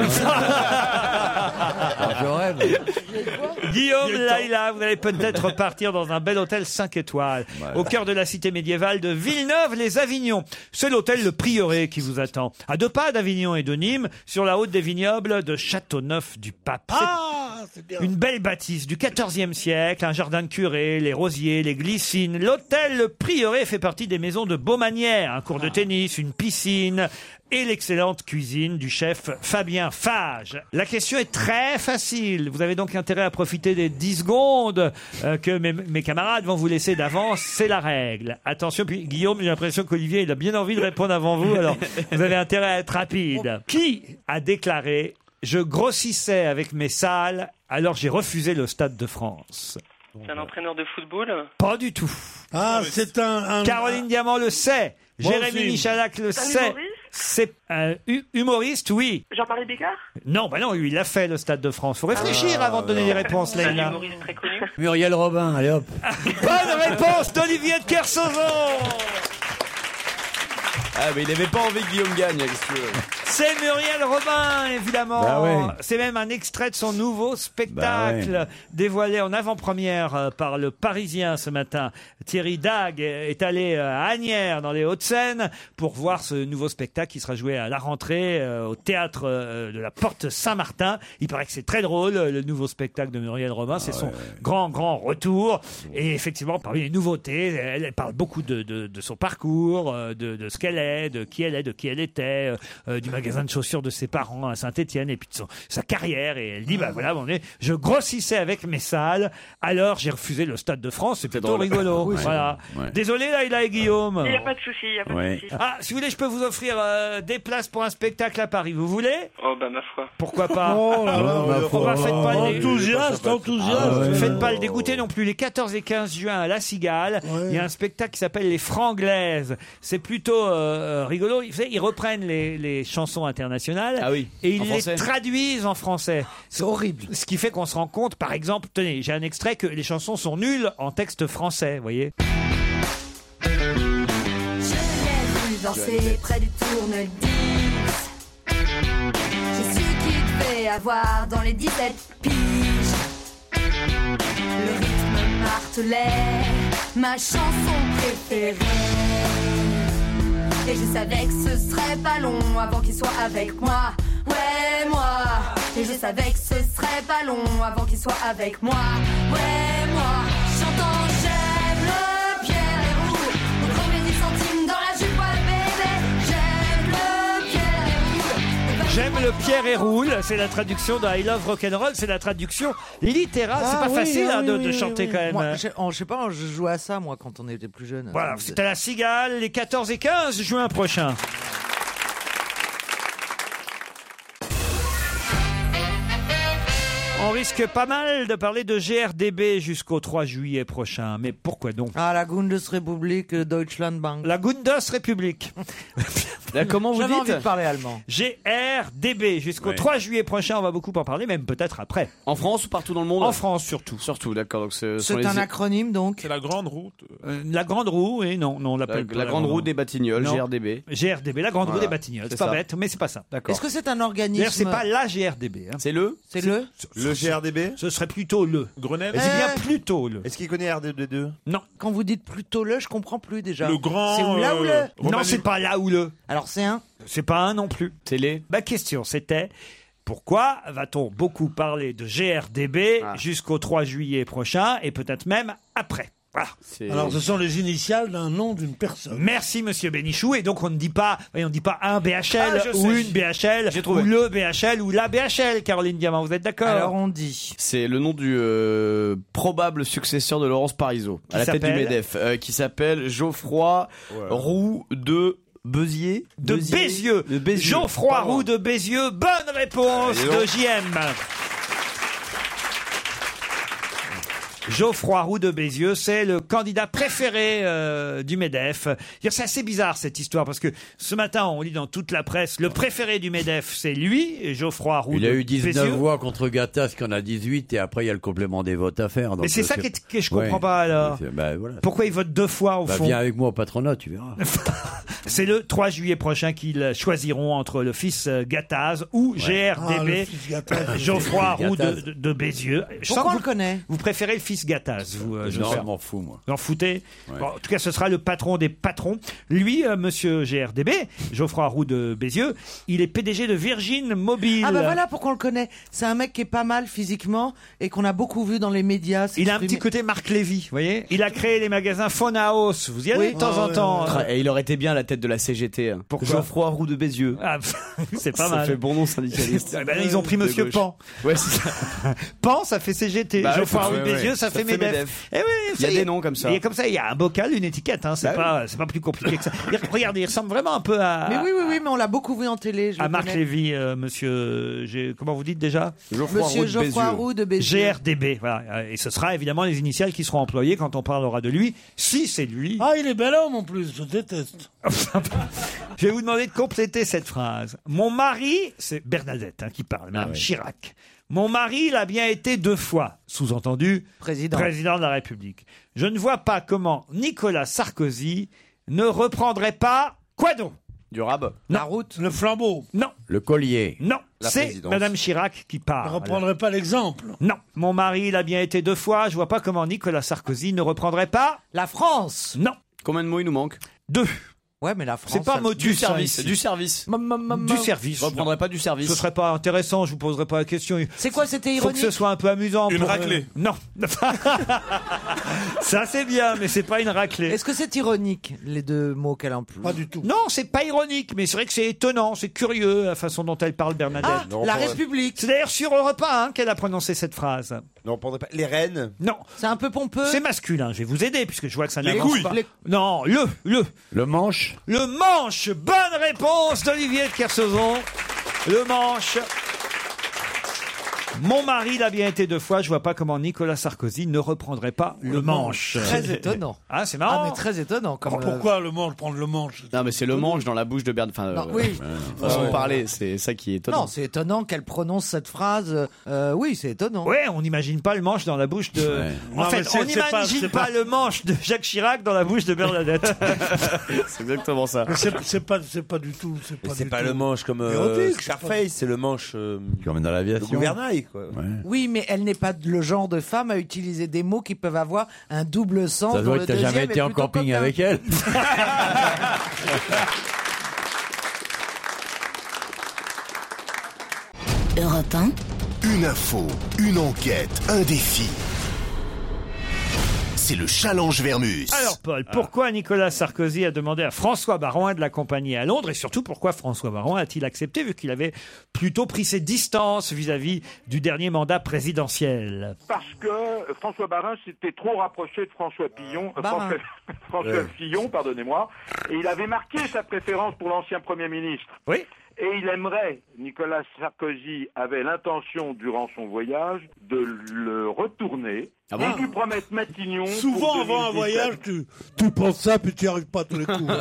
Je rêve. Guillaume, Laïla, vous allez peut-être partir dans un bel hôtel 5 étoiles au cœur de la cité médiévale de Villeneuve-les-Avignon. C'est l'hôtel Le Prieuré qui vous attend, à 2 pas d'Avignon et de Nîmes, sur la route des vignobles de Châteauneuf-du-Pape. C'est bien. Une belle bâtisse du XIVe siècle, un jardin de curé, les rosiers, les glycines. L'hôtel Le Prieuré fait partie des maisons de Beaumanière, un court de tennis, une piscine et l'excellente cuisine du chef Fabien Fage. La question est très facile. Vous avez donc intérêt à profiter des 10 secondes que mes camarades vont vous laisser d'avance. C'est la règle. Attention, puis Guillaume, j'ai l'impression qu'Olivier, il a bien envie de répondre avant vous, alors vous avez intérêt à être rapide. Qui a déclaré « Je grossissais avec mes salles, alors j'ai refusé le Stade de France ». C'est un entraîneur de football? Pas du tout. Ah, c'est un... Caroline Diamant le sait. Moi Jérémy aussi. Michalak le sait. humoriste C'est un humoriste, oui. Jean-Marie Bigard? Non, bah non, lui, il a fait le Stade de France. Faut réfléchir avant de donner des réponses, C'est un Leïla. humoriste très connu. Muriel Robin, allez hop. Bonne réponse d'Olivier de Kersauzon. Ah, mais il n'avait pas envie que Guillaume gagne, qu'est-ce que tu veux. C'est Muriel Robin, évidemment. Bah ouais. C'est même un extrait de son nouveau spectacle dévoilé en avant-première par le Parisien ce matin. Thierry Dague est allé à Asnières, dans les Hauts-de-Seine, pour voir ce nouveau spectacle qui sera joué à la rentrée au théâtre de la Porte Saint-Martin. Il paraît que c'est très drôle, le nouveau spectacle de Muriel Robin. C'est son grand retour. Et effectivement, parmi les nouveautés, elle parle beaucoup de son parcours, de ce qu'elle est, de qui elle était, du magasin de chaussures de ses parents à Saint-Étienne, et puis de sa carrière. Et elle dit, bah voilà, je grossissais avec mes salles, alors j'ai refusé le Stade de France. C'est plutôt rigolo. Voilà. Ouais. Désolé, Laïla et Guillaume. Il n'y a pas de souci, il n'y a pas de souci. Ah, si vous voulez, je peux vous offrir des places pour un spectacle à Paris. Vous voulez? Oh, bah, ma foi. Pourquoi pas? Oh là là, faites pas enthousiaste. Faites pas le dégoûter non plus. Les 14 et 15 juin à La Cigale, il y a un spectacle qui s'appelle Les Franglaises. C'est plutôt rigolo. Ils reprennent les chansons internationales et ils les traduisent en français. C'est horrible. Ce qui fait qu'on se rend compte, par exemple, tenez, j'ai un extrait, que les chansons sont nulles en texte français, vous voyez. Je l'ai vu danser près du tourne-disque. J'ai su qu'il devait avoir dans les 17 piges. Le rythme martelait ma chanson préférée. Et je savais que ce serait pas long avant qu'il soit avec moi. Ouais, moi. Et je savais que ce serait pas long avant qu'il soit avec moi. Ouais, moi. J'entends j'aime le Pierre et Roux. Au grand 10 centimes dans la jupe, ouais, bébé. J'aime le Pierre et Roux. J'aime le Pierre et roule, c'est la traduction de I Love Rock'n'Roll, c'est la traduction littérale. C'est pas facile de chanter quand même. Moi, je sais pas, je jouais à ça moi quand on était plus jeune. Voilà, c'est à la Cigale les 14 et 15 juin prochains. On risque pas mal de parler de GRDB jusqu'au 3 juillet prochain. Mais pourquoi donc? Ah, la Bundesrepublik Deutschland Bank. La Bundesrepublik. Comment vous dites? J'avais envie de parler allemand. GRDB jusqu'au 3 juillet prochain. On va beaucoup en parler, même peut-être après. En France ou partout dans le monde? En France surtout. Surtout, d'accord. Donc c'est un acronyme donc. C'est la grande route. La grande roue, et non, on l'appelle la grande roue des Batignolles, GRDB. GRDB, la grande roue des Batignolles. C'est pas bête, mais c'est pas ça. D'accord. Est-ce que c'est un organisme? D'ailleurs, c'est pas la GRDB. Hein. C'est le? C'est le GRDB? Ce serait plutôt le. Grenelle? C'est bien plutôt le. Est-ce qu'il connaît RDB2? Non. Quand vous dites plutôt le, je comprends plus déjà. Le grand. C'est où là ou le? Non, c'est pas là ou le. Alors c'est un? C'est pas un non plus. Télé? Ma question, c'était pourquoi va-t-on beaucoup parler de GRDB jusqu'au 3 juillet prochain et peut-être même après? Voilà. Alors, ce sont les initiales d'un nom d'une personne. Merci, monsieur Bénichou. Et donc, on ne dit pas un BHL je ou sais. une BHL J'ai ou trouvé. le BHL ou la BHL, Caroline Diamant. Vous êtes d'accord? Alors on dit. C'est le nom du probable successeur de Laurence Parisot, à la tête du s'appelle MEDEF, qui s'appelle Geoffroy Roux de Bézieux. De Bézieux. Geoffroy Roux de Bézieux. Bonne réponse de JM. Geoffroy Roux de Bézieux, c'est le candidat préféré du MEDEF. C'est assez bizarre cette histoire parce que ce matin on lit dans toute la presse le préféré du MEDEF c'est lui, Geoffroy Roux de Bézieux. Il a eu 19 voix contre Gattaz qui en a 18 et après il y a le complément des votes à faire. Donc Mais c'est ça que je comprends pas alors. Voilà. Pourquoi il vote 2 fois au fond? Viens avec moi au patronat, tu verras. C'est le 3 juillet prochain qu'ils choisiront entre le fils Gattaz ou GRDB, Geoffroy Roux de Bézieux. Pourquoi on le connaît? Vous préférez le fils Gattaz, vous? Non, je m'en fous, moi. Vous en foutez? Ouais. Bon, en tout cas, ce sera le patron des patrons. Lui, monsieur GRDB, Geoffroy Roux de Bézieux, il est PDG de Virgin Mobile. Ah bah voilà pourquoi on le connaît. C'est un mec qui est pas mal physiquement et qu'on a beaucoup vu dans les médias. Il a un petit côté Marc Lévy, vous voyez. Il a créé les magasins Phonaos. Vous y allez de temps en temps. Et il aurait été bien à la tête de la CGT. Pourquoi? Geoffroy Roux de Bézieux. Ah, c'est pas ça mal. fait bon nom syndicaliste. Ils ont pris monsieur Pan. Ouais, c'est ça. Pan, ça fait CGT. Geoffroy Roux de Bézieux, ça fait MEDEF. Eh oui, il y a des noms comme ça. Et comme ça, il y a un bocal, une étiquette. Hein. C'est pas plus compliqué que ça. Regardez, il ressemble vraiment un peu à. Mais oui, mais on l'a beaucoup vu en télé. À Marc Lévy, monsieur. Comment vous dites déjà? Monsieur Geoffroy Roux de Bézieux. GRDB. Voilà. Et ce sera évidemment les initiales qui seront employées quand on parlera de lui, si c'est lui. Ah, il est bel homme en plus, je déteste. Je vais vous demander de compléter cette phrase. Mon mari, c'est Bernadette qui parle, Madame Chirac. Mon mari l'a bien été 2 fois, sous-entendu président de la République. Je ne vois pas comment Nicolas Sarkozy ne reprendrait pas quoi donc? Du rab. Non. La route. Le flambeau. Non. Le collier. Non. La C'est présidence. Madame Chirac qui parle. Je ne reprendrai pas l'exemple. Non. Mon mari l'a bien été 2 fois. Je vois pas comment Nicolas Sarkozy ne reprendrait pas la France. Non. Combien de mots il nous manque? 2. Ouais, mais la France. C'est pas motus. Du service. ça, ici. Du service. Du service. Je reprendrai pas du service. Ce serait pas intéressant, je vous poserai pas la question. C'est quoi, c'était Faut ironique? que ce soit un peu amusant. Une raclée. Non. Ça c'est bien, mais c'est pas une raclée. Est-ce que c'est ironique, les 2 mots qu'elle emploie? Pas du tout. Non, c'est pas ironique, mais c'est vrai que c'est étonnant, c'est curieux la façon dont elle parle, Bernadette. Ah, Non, la pas- République. C'est d'ailleurs sur Europe 1 qu'elle a prononcé cette phrase. Non, on prendrait pas. Les reines. Non, C'est un peu pompeux. c'est masculin. Je vais vous aider puisque je vois que ça Les n'avance couilles. pas. Les- Non, Le manche. le manche. Bonne réponse d'Olivier de Kersauzon. Le manche. Mon mari l'a bien été 2 fois. Je vois pas comment Nicolas Sarkozy ne reprendrait pas le manche. Très étonnant. Ah, c'est Ah, marrant. mais très étonnant. Comme, Pourquoi le manche, prendre le manche? Non, mais c'est le manche dans la bouche de Bernard. Enfin, Non, oui. façon de parler, c'est ça qui est étonnant. Non, c'est étonnant qu'elle prononce cette phrase. Oui, c'est étonnant. Ouais, on n'imagine pas le manche dans la bouche de. Ouais. En Non, fait, mais c'est- on c'est pas- n'imagine c'est pas, pas- le manche de Jacques Chirac dans la bouche de Bernadette. C'est exactement ça. Mais c'est pas du tout. Mais c'est du pas tout le manche comme érotique, Scarface, c'est le manche. Comme dans Le l'aviation. gouvernail, quoi. Ouais. Oui, mais elle n'est pas le genre de femme à utiliser des mots qui peuvent avoir un double sens. Ça dont doit le être, t'as deuxième jamais est été en plutôt camping coquin. avec elle. Europe 1, Une info, une enquête, un défi. C'est le challenge Vermus. Alors, Paul, pourquoi Nicolas Sarkozy a demandé à François Baron de l'accompagner à Londres et surtout pourquoi François Baron a-t-il accepté vu qu'il avait plutôt pris ses distances vis-à-vis du dernier mandat présidentiel? Parce que François Barin s'était trop rapproché de François Fillon, Barin. François Fillon, pardonnez-moi, et il avait marqué sa préférence pour l'ancien Premier ministre. Oui. Et il aimerait, Nicolas Sarkozy avait l'intention, durant son voyage, de le retourner Ah bon et lui promettre Matignon. Souvent, pour avant un 2017. voyage, tu penses ça, puis tu n'y arrives pas tous les coups.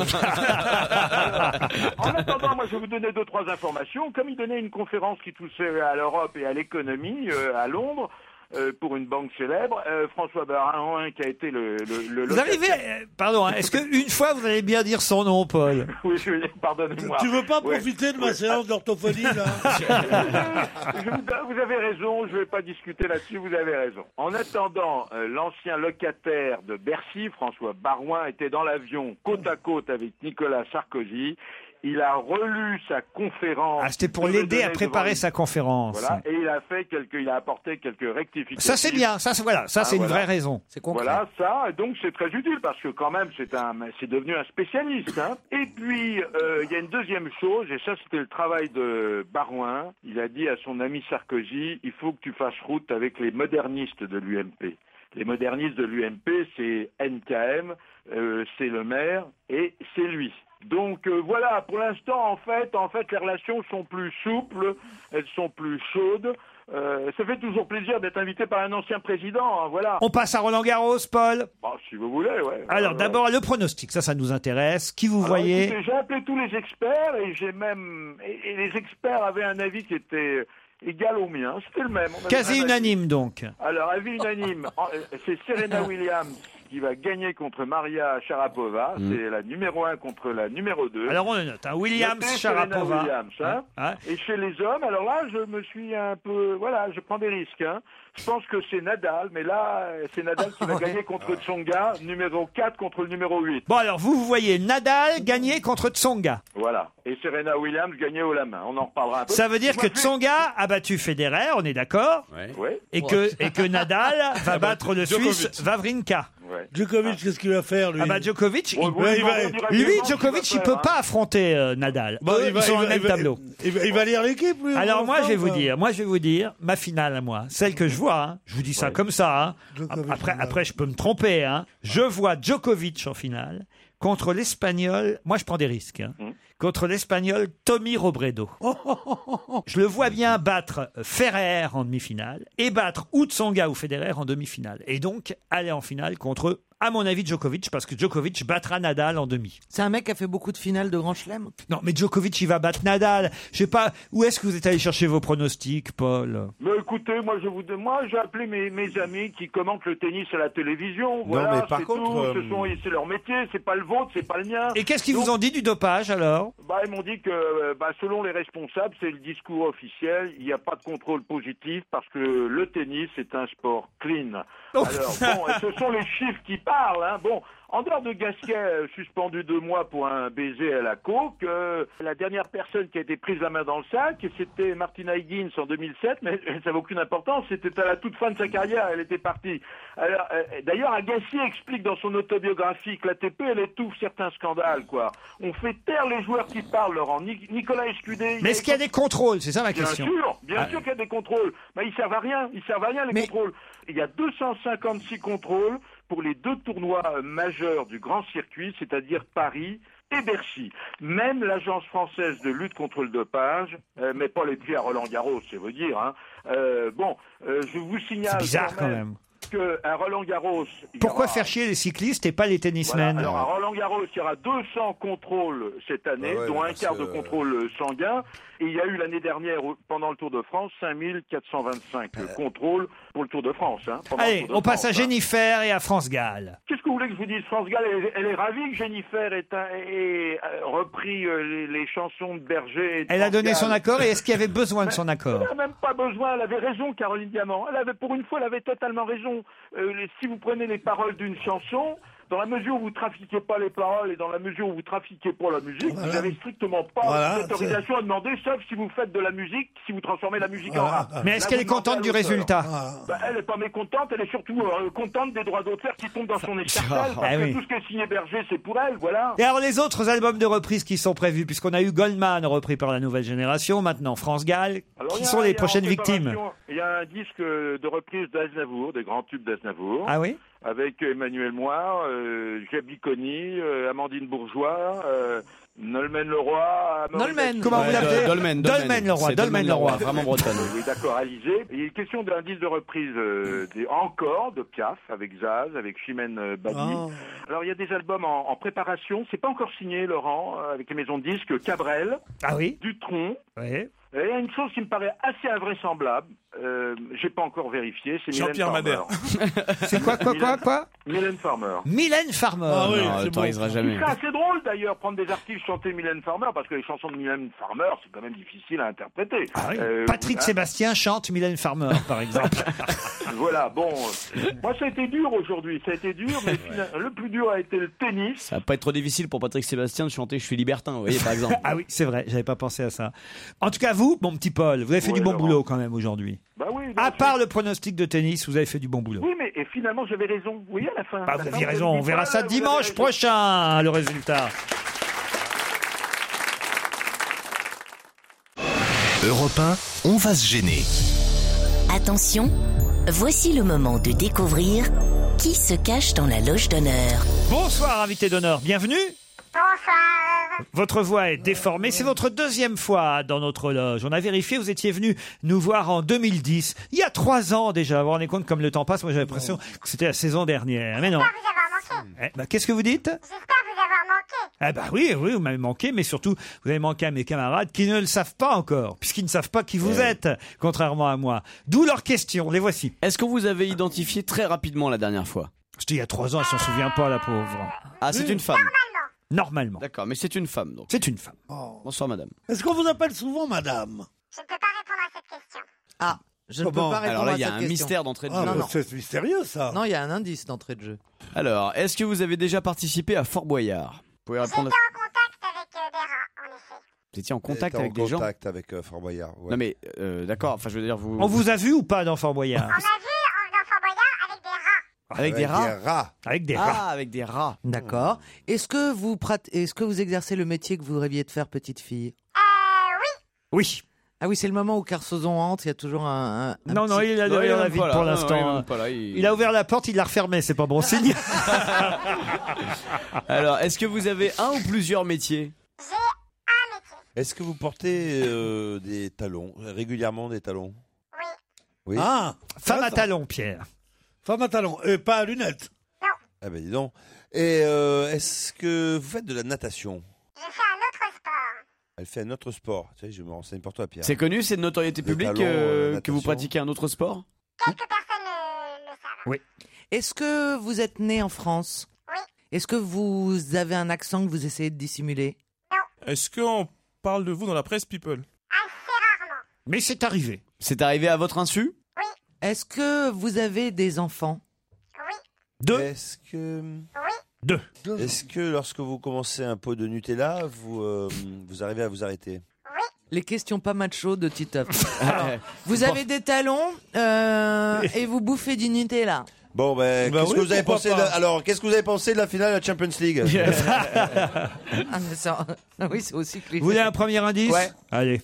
En attendant, moi, je vais vous donner 2-3 informations. Comme il donnait une conférence qui touchait à l'Europe et à l'économie à Londres, pour une banque célèbre, François Barin, qui a été le Vous arrivez, pardon, est-ce qu'une fois vous allez bien dire son nom, Paul? Oui, pardonnez-moi. Tu veux pas Ouais. profiter de ma séance d'orthophonie, là? Vous avez raison, je ne vais pas discuter là-dessus, vous avez raison. En attendant, l'ancien locataire de Bercy, François Barouin, était dans l'avion côte à côte avec Nicolas Sarkozy. il a relu sa conférence. Ah, c'était pour l'aider à préparer sa conférence. Voilà, et il a apporté quelques rectifications. Ça c'est bien, ça c'est une vraie raison. C'est concret. Voilà, ça, donc c'est très utile parce que quand même c'est devenu un spécialiste. Hein. Et puis il y a une deuxième chose, et ça c'était le travail de Barouin. Il a dit à son ami Sarkozy, il faut que tu fasses route avec les modernistes de l'UMP. Les modernistes de l'UMP, c'est NKM, c'est le maire et c'est lui. Donc voilà, pour l'instant, en fait, les relations sont plus souples, elles sont plus chaudes. Ça fait toujours plaisir d'être invité par un ancien président, hein, voilà. On passe à Roland-Garros, Paul. Bon, si vous voulez, ouais. Alors d'abord le pronostic, ça nous intéresse. Qui vous voyez? Écoutez, j'ai appelé tous les experts et et les experts avaient un avis qui était égal au mien, c'était le même. Quasi unanime donc. Alors, avis unanime, c'est Serena Williams qui va gagner contre Maria Sharapova. C'est la numéro 1 contre la numéro 2. Alors on le note, hein, Williams-Sharapova. Williams, hein. Ah. Et chez les hommes, alors là, je me suis un peu... Voilà, je prends des risques. Hein. Je pense que c'est Nadal, mais là, c'est Nadal qui va gagner contre Tsonga, numéro 4 contre le numéro 8. Bon alors, vous voyez Nadal gagner contre Tsonga. Voilà. Et Serena Williams gagner haut la main. On en reparlera un peu. Ça veut dire que Tsonga a battu Federer, on est d'accord? Ouais. Et que Nadal va battre le Djokovic. Suisse Wawrinka. Ouais. Djokovic, qu'est-ce qu'il va faire, lui? Ah bah Djokovic, Djokovic, il peut pas affronter Nadal. Bon, Ils sont au même tableau. Il va lire l'équipe, lui. Alors moi, je vais vous dire, ma finale à moi, celle que je vois, hein, je vous dis ça comme ça, hein, après je peux me tromper, hein, je vois Djokovic en finale contre l'Espagnol, moi je prends des risques, hein, contre l'Espagnol Tommy Robredo. Je le vois bien battre Ferrer en demi-finale et battre ou Tsonga ou Federer en demi-finale. Et donc aller en finale contre, à mon avis, Djokovic, parce que Djokovic battra Nadal en demi. C'est un mec qui a fait beaucoup de finales de Grand Chelem. Non, mais Djokovic, il va battre Nadal. Je sais pas, où est-ce que vous êtes allé chercher vos pronostics, Paul? Mais écoutez, moi j'ai appelé mes amis qui commentent le tennis à la télévision. Voilà, mais par c'est contre, tout. C'est leur métier, c'est pas le vôtre, c'est pas le mien. Et qu'est-ce qu'ils vous ont dit du dopage alors? Ils m'ont dit que selon les responsables, c'est le discours officiel, il n'y a pas de contrôle positif parce que le tennis est un sport clean. Alors ce sont les chiffres qui parlent. Hein. Bon, en dehors de Gasquet, suspendu 2 mois pour un baiser à la coke, la dernière personne qui a été prise la main dans le sac, c'était Martina Hingis en 2007, mais ça n'a aucune importance, c'était à la toute fin de sa carrière, elle était partie. Alors, d'ailleurs, Agassi explique dans son autobiographie que l'ATP, elle étouffe certains scandales, quoi. On fait taire les joueurs qui parlent, Laurent. Nicolas Escudé... Mais est-ce qu'il y a des contrôles? C'est ça ma question. Bien sûr qu'il y a des contrôles. Mais ils servent à rien, les contrôles. Il y a 256 contrôles pour les 2 tournois majeurs du grand circuit, c'est-à-dire Paris et Bercy. Même l'Agence française de lutte contre le dopage met pas les pieds à Roland-Garros, c'est vous dire. Hein. Je vous signale... C'est bizarre quand même. qu'à Roland-Garros... Pourquoi faire chier les cyclistes et pas les tennismen? Voilà. Alors à Roland-Garros, il y aura 200 contrôles cette année, dont un quart de contrôle sanguin. Et il y a eu l'année dernière, pendant le Tour de France, 5425 contrôles pour le Tour de France. Hein, Allez, on passe à Jennifer et à France Gall. Qu'est-ce que vous voulez que je vous dise? France Gall, elle est ravie que Jennifer ait repris les chansons de Berger. Elle a donné son accord, et est-ce qu'il y avait besoin de son accord? Elle n'a même pas besoin, elle avait raison, Caroline Diamant. Pour une fois, elle avait totalement raison. Si vous prenez les paroles d'une chanson, dans la mesure où vous trafiquez pas les paroles et dans la mesure où vous trafiquez pas la musique, vous n'avez strictement pas d'autorisation à demander, sauf si vous faites de la musique, si vous transformez la musique en rap. Mais est-ce qu'elle est contente du résultat? Elle est pas mécontente, elle est surtout contente des droits d'auteur qui tombent dans son escarcelle, parce que tout ce qui est signé Berger, c'est pour elle, voilà. Et alors les autres albums de reprise qui sont prévus, puisqu'on a eu Goldman repris par la Nouvelle Génération, maintenant France Gall, qui sont les prochaines victimes? Il y a un disque de reprise d'Aznavour, des grands tubes d'Aznavour. Ah oui? Avec Emmanuel Moir, Jaby Conny, Amandine Bourgeois, Nolmen Leroy. Nolmen, comment vous l'appelez? Dolmen Leroy, vraiment bretonne. Oui, d'accord, Alizé. Il est question d'un disque de reprise encore de Piaf, avec Zaz, avec Chimène Badi. Oh. Alors il y a des albums en préparation, c'est pas encore signé, Laurent, avec les maisons de disques Cabrel, Dutronc. Oui. Et il y a une chose qui me paraît assez invraisemblable, J'ai pas encore vérifié. C'est Jean-Pierre Mylène Madère. C'est quoi Mylène Farmer. Mylène Farmer. Ah oui, non, t'autoriseras jamais. C'est assez drôle d'ailleurs, prendre des artistes chanter Mylène Farmer, parce que les chansons de Mylène Farmer, c'est quand même difficile à interpréter. Ah oui. Patrick Sébastien chante Mylène Farmer, par exemple. Voilà, bon. Moi, ça a été dur aujourd'hui. Ça a été dur, mais le plus dur a été le tennis. Ça va pas être trop difficile pour Patrick Sébastien de chanter Je suis libertin, vous voyez, par exemple. Ah oui, c'est vrai, j'avais pas pensé à ça. En tout cas, vous, mon petit Paul, vous avez fait du bon boulot quand même aujourd'hui. Bah oui. À part le pronostic de tennis, vous avez fait du bon boulot. Oui, mais et finalement, j'avais raison. Vous voyez, à la fin. Vous aviez raison, on verra ça dimanche prochain, le résultat. Europe 1, on va se gêner. Attention, voici le moment de découvrir qui se cache dans la loge d'honneur. Bonsoir, invité d'honneur, bienvenue. Bonsoir. Votre voix est déformée, c'est votre deuxième fois dans notre loge. On a vérifié, vous étiez venu nous voir en 2010, il y a 3 ans déjà. Vous vous rendez compte comme le temps passe, moi j'avais l'impression que c'était la saison dernière. Mais non. J'espère vous avoir manqué. Qu'est-ce que vous dites? J'espère vous avoir manqué. Oui, vous m'avez manqué, mais surtout, vous avez manqué à mes camarades qui ne le savent pas encore, puisqu'ils ne savent pas qui vous êtes, contrairement à moi. D'où leurs questions, les voici. Est-ce qu'on vous avait identifié très rapidement la dernière fois? C'était il y a 3 ans, elle s'en souvient pas, la pauvre. Ah, c'est une femme. Normalement. D'accord, mais c'est une femme, donc. C'est une femme. Bonsoir, madame. Est-ce qu'on vous appelle souvent madame? Je ne peux pas répondre à cette question. Ah, je ne peux pas répondre à cette question. Alors là, il y a un mystère d'entrée de jeu. Non. C'est mystérieux, ça. Non, il y a un indice d'entrée de jeu. Alors, est-ce que vous avez déjà participé à Fort Boyard? Vous pouvez répondre. J'étais en contact avec des rats, en effet. Vous étiez en contact avec des gens? En contact avec Fort Boyard. Ouais. Non mais, d'accord, enfin je veux dire, vous... On vous a vu ou pas dans Fort Boyard? On a vu dans Fort Boyard avec des rats. Avec des rats? Avec des rats. Ah, avec des rats. D'accord. Est-ce que vous exercez le métier que vous rêviez de faire, petite fille? Oui. Ah oui, c'est le moment où Carsozon entre, il y a toujours un Non, petit... il a derrière la vitre pour l'instant. Il a ouvert la porte, il l'a refermée, c'est pas bon signe. Alors, est-ce que vous avez un ou plusieurs métiers? Est-ce que vous portez des talons, régulièrement des talons? Oui. Ah, femme à talons, Pierre. Femme à talons, et pas à lunettes. Ah ben dis donc. Et est-ce que vous faites de la natation? Je fais un autre sport. Elle fait un autre sport. Tu sais, je me renseigne pour toi, Pierre. C'est connu, c'est de notoriété publique que vous pratiquez un autre sport? Quelques personnes le savent. Oui. Est-ce que vous êtes né en France? Oui. Est-ce que vous avez un accent que vous essayez de dissimuler? Est-ce qu'on parle de vous dans la presse People? Assez rarement. Mais c'est arrivé. C'est arrivé à votre insu? Oui. Est-ce que vous avez des enfants? Oui. 2. Est-ce que... Oui. 2. Est-ce que lorsque vous commencez un pot de Nutella, vous arrivez à vous arrêter? Les questions pas macho de Titeuf. Alors, vous avez des talons et vous bouffez du Nutella. Bon, qu'est-ce que vous avez pensé qu'est-ce que vous avez pensé de la finale de la Champions League? Ah, mais ça... Oui, c'est aussi cliché. Vous voulez un premier indice? Ouais. Allez.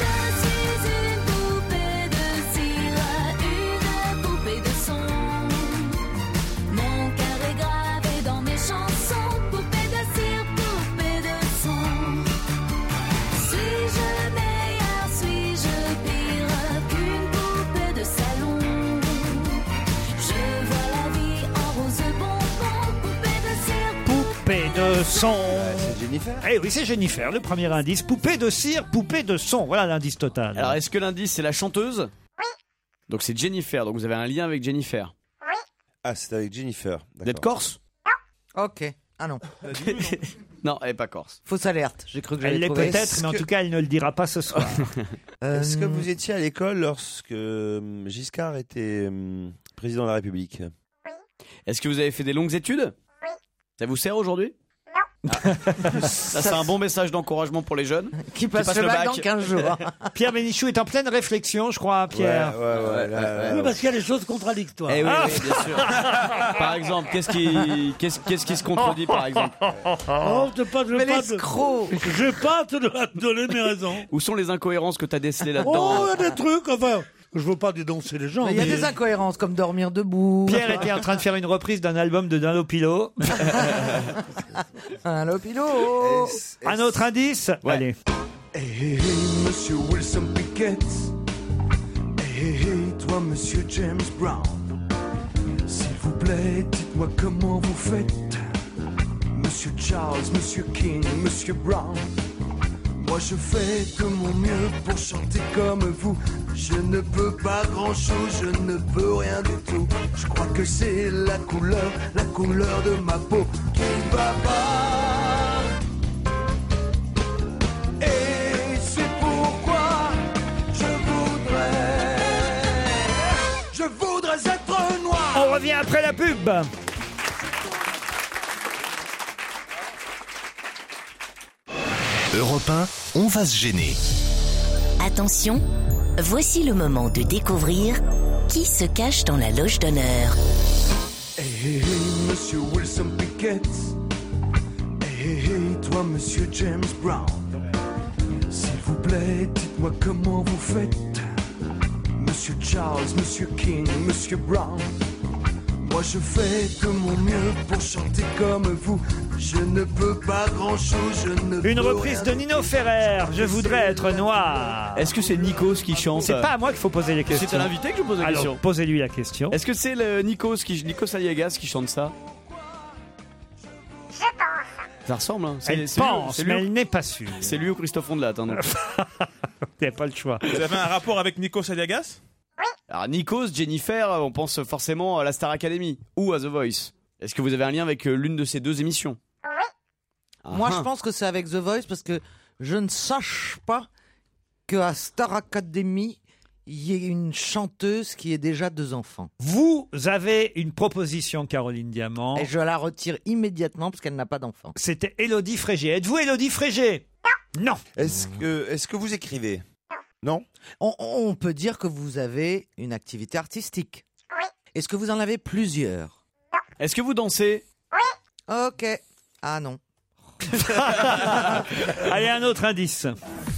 De son. C'est Jennifer. Eh oui, c'est Jennifer, le premier indice. Poupée de cire, poupée de son. Voilà l'indice total. Alors, est-ce que l'indice, c'est la chanteuse? Oui. Donc, c'est Jennifer. Donc, vous avez un lien avec Jennifer. Oui. Ah, c'est avec Jennifer. Vous êtes corse? Ok. Ah non. Non, elle n'est pas corse. Fausse alerte. J'ai cru que j'allais Elle l'est trouver. peut-être, mais en tout cas, elle ne le dira pas ce soir. Est-ce que vous étiez à l'école lorsque Giscard était président de la République? Oui. Est-ce que vous avez fait des longues études? Oui. Ça vous sert aujourd'hui? Non. Ça, c'est un bon message d'encouragement pour les jeunes qui passent le bac dans 15 jours. Pierre Bénichou est en pleine réflexion, je crois, Pierre. Oui, parce qu'il y a des choses contradictoires. Eh oui, oui, bien sûr. Par exemple, qu'est-ce qui se contredit, par exemple? Oh, je vais pas te donner mes raisons. Où sont les incohérences que tu as décelées là-dedans? Oh, il y a des trucs, enfin... Je veux pas dénoncer les gens. Mais il y a des incohérences comme dormir debout. Pierre était en train de faire une reprise d'un album de Dunlopilo. Dunlopilo. Un autre indice? Ouais. Allez. Hey, monsieur Wilson Pickett. Hey, toi, monsieur James Brown. S'il vous plaît, dites-moi comment vous faites. Monsieur Charles, monsieur King, monsieur Brown. Moi, je fais de mon mieux pour chanter comme vous. Je ne peux pas grand-chose, je ne peux rien du tout. Je crois que c'est la couleur de ma peau qui va pas. Et c'est pourquoi je voudrais être noir. On revient après la pub. Europe 1, on va se gêner. Attention, voici le moment de découvrir qui se cache dans la loge d'honneur. Hey, monsieur Wilson Pickett. Hey, toi, monsieur James Brown. S'il vous plaît, dites-moi comment vous faites. Monsieur Charles, monsieur King, monsieur Brown. Moi je fais de mon mieux pour chanter comme vous. Je ne peux pas grand-chose, je ne peux Une reprise de Nino Ferrer, Je voudrais être noir. Est-ce que c'est Nikos qui chante? C'est pas à moi qu'il faut poser les questions. C'est à l'invité que je pose la question. Alors, posez-lui la question. Est-ce que c'est le Nikos Aliagas qui chante ça? Je pense. Ça ressemble, hein. Elle pense, mais elle n'est pas sûre. C'est lui ou Christophe Ondelat, hein, donc. Il n'y a pas le choix. Vous avez un rapport avec Nikos Aliagas? Alors Nikos, Jennifer, on pense forcément à la Star Academy ou à The Voice. Est-ce que vous avez un lien avec l'une de ces deux émissions? Moi, je pense que c'est avec The Voice parce que je ne sache pas qu'à Star Academy, il y ait une chanteuse qui ait déjà 2 enfants. Vous avez une proposition, Caroline Diamant. Et je la retire immédiatement parce qu'elle n'a pas d'enfants. C'était Élodie Frégé. Êtes-vous Élodie Frégé? Non. Est-ce que vous écrivez? Non. On peut dire que vous avez une activité artistique. Oui. Est-ce que vous en avez plusieurs? Est-ce que vous dansez? Oui. Ok. Ah non. Allez, un autre indice.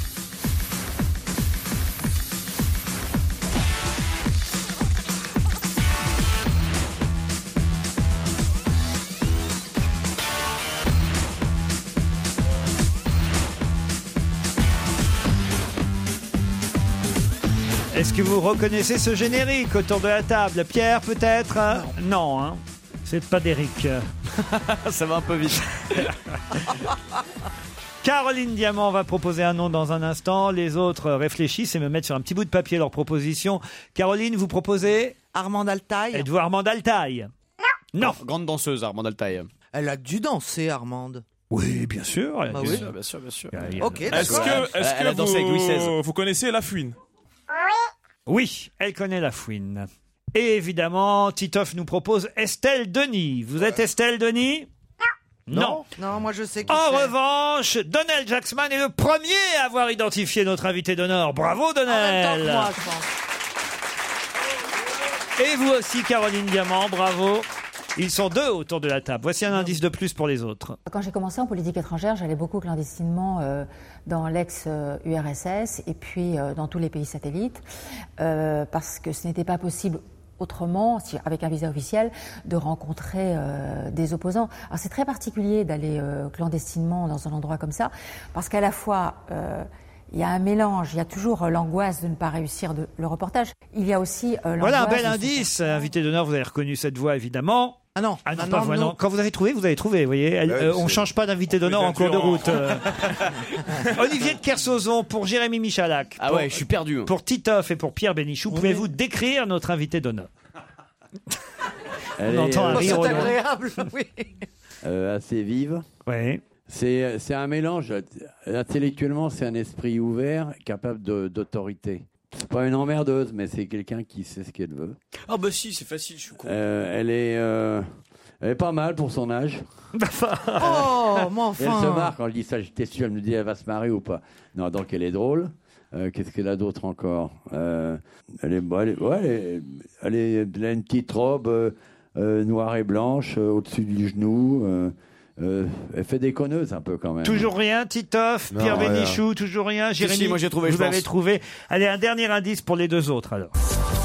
Est-ce que vous reconnaissez ce générique autour de la table? Pierre, peut-être? Non, hein. C'est pas d'Éric. Ça va un peu vite. Caroline Diamant va proposer un nom dans un instant. Les autres réfléchissent et me mettent sur un petit bout de papier leur proposition. Caroline, vous proposez? Armande Altaï. Êtes-vous Armande Altaï? Non. Grande danseuse, Armande Altaï. Elle a dû danser, Armande. Oui, bien sûr. Bah oui. Bien sûr. Ok, Est-ce d'accord. que Elle a dansé avec Louis XVI. vous connaissez La Fouine? Oui, elle connaît La Fouine. Et évidemment, Titoff nous propose Estelle Denis. Vous êtes Estelle Denis? Non. Non, moi je sais qui En c'est. revanche, Donnel Jacksman est le premier à avoir identifié notre invité d'honneur. Bravo, Donnel. En même temps que moi, je pense. Et vous aussi, Caroline Diamant, bravo. Ils sont 2 autour de la table. Voici un indice de plus pour les autres. Quand j'ai commencé en politique étrangère, j'allais beaucoup clandestinement dans l'ex-URSS et puis dans tous les pays satellites parce que ce n'était pas possible autrement, avec un visa officiel, de rencontrer des opposants. Alors c'est très particulier d'aller clandestinement dans un endroit comme ça parce qu'à la fois... il y a un mélange, il y a toujours l'angoisse de ne pas réussir le reportage. Il y a aussi l'angoisse... Voilà un bel indice. Invité d'honneur, vous avez reconnu cette voix, évidemment. Ah non, pas vous, non. Quand vous avez trouvé, vous avez, vous voyez. On ne change pas d'invité d'honneur en cours de route. Olivier de Kersauzon pour Jérémy Michalak. Ah ouais, je suis perdu. Pour Titoff et pour Pierre Bénichou, pouvez-vous décrire notre invité d'honneur? On entend un rire au loin. C'est agréable, oui. Assez vive. Oui. C'est un mélange. Intellectuellement, c'est un esprit ouvert, capable d'autorité. C'est pas une emmerdeuse, mais c'est quelqu'un qui sait ce qu'elle veut. Ah bah si, c'est facile, je suis con. Elle est pas mal pour son âge. Oh, mais enfin. Et elle se marre quand je dis ça. J'étais sûr, elle me dit elle va se marier ou pas. Non, donc elle est drôle. Qu'est-ce qu'elle a d'autre encore? Elle a une petite robe noire et blanche au-dessus du genou. Elle fait des conneuses un peu quand même. Toujours rien, Titoff, Pierre Bénichou, toujours rien. Jérémy, moi j'ai trouvé, vous avez trouvé. Allez, un dernier indice pour les 2 autres alors.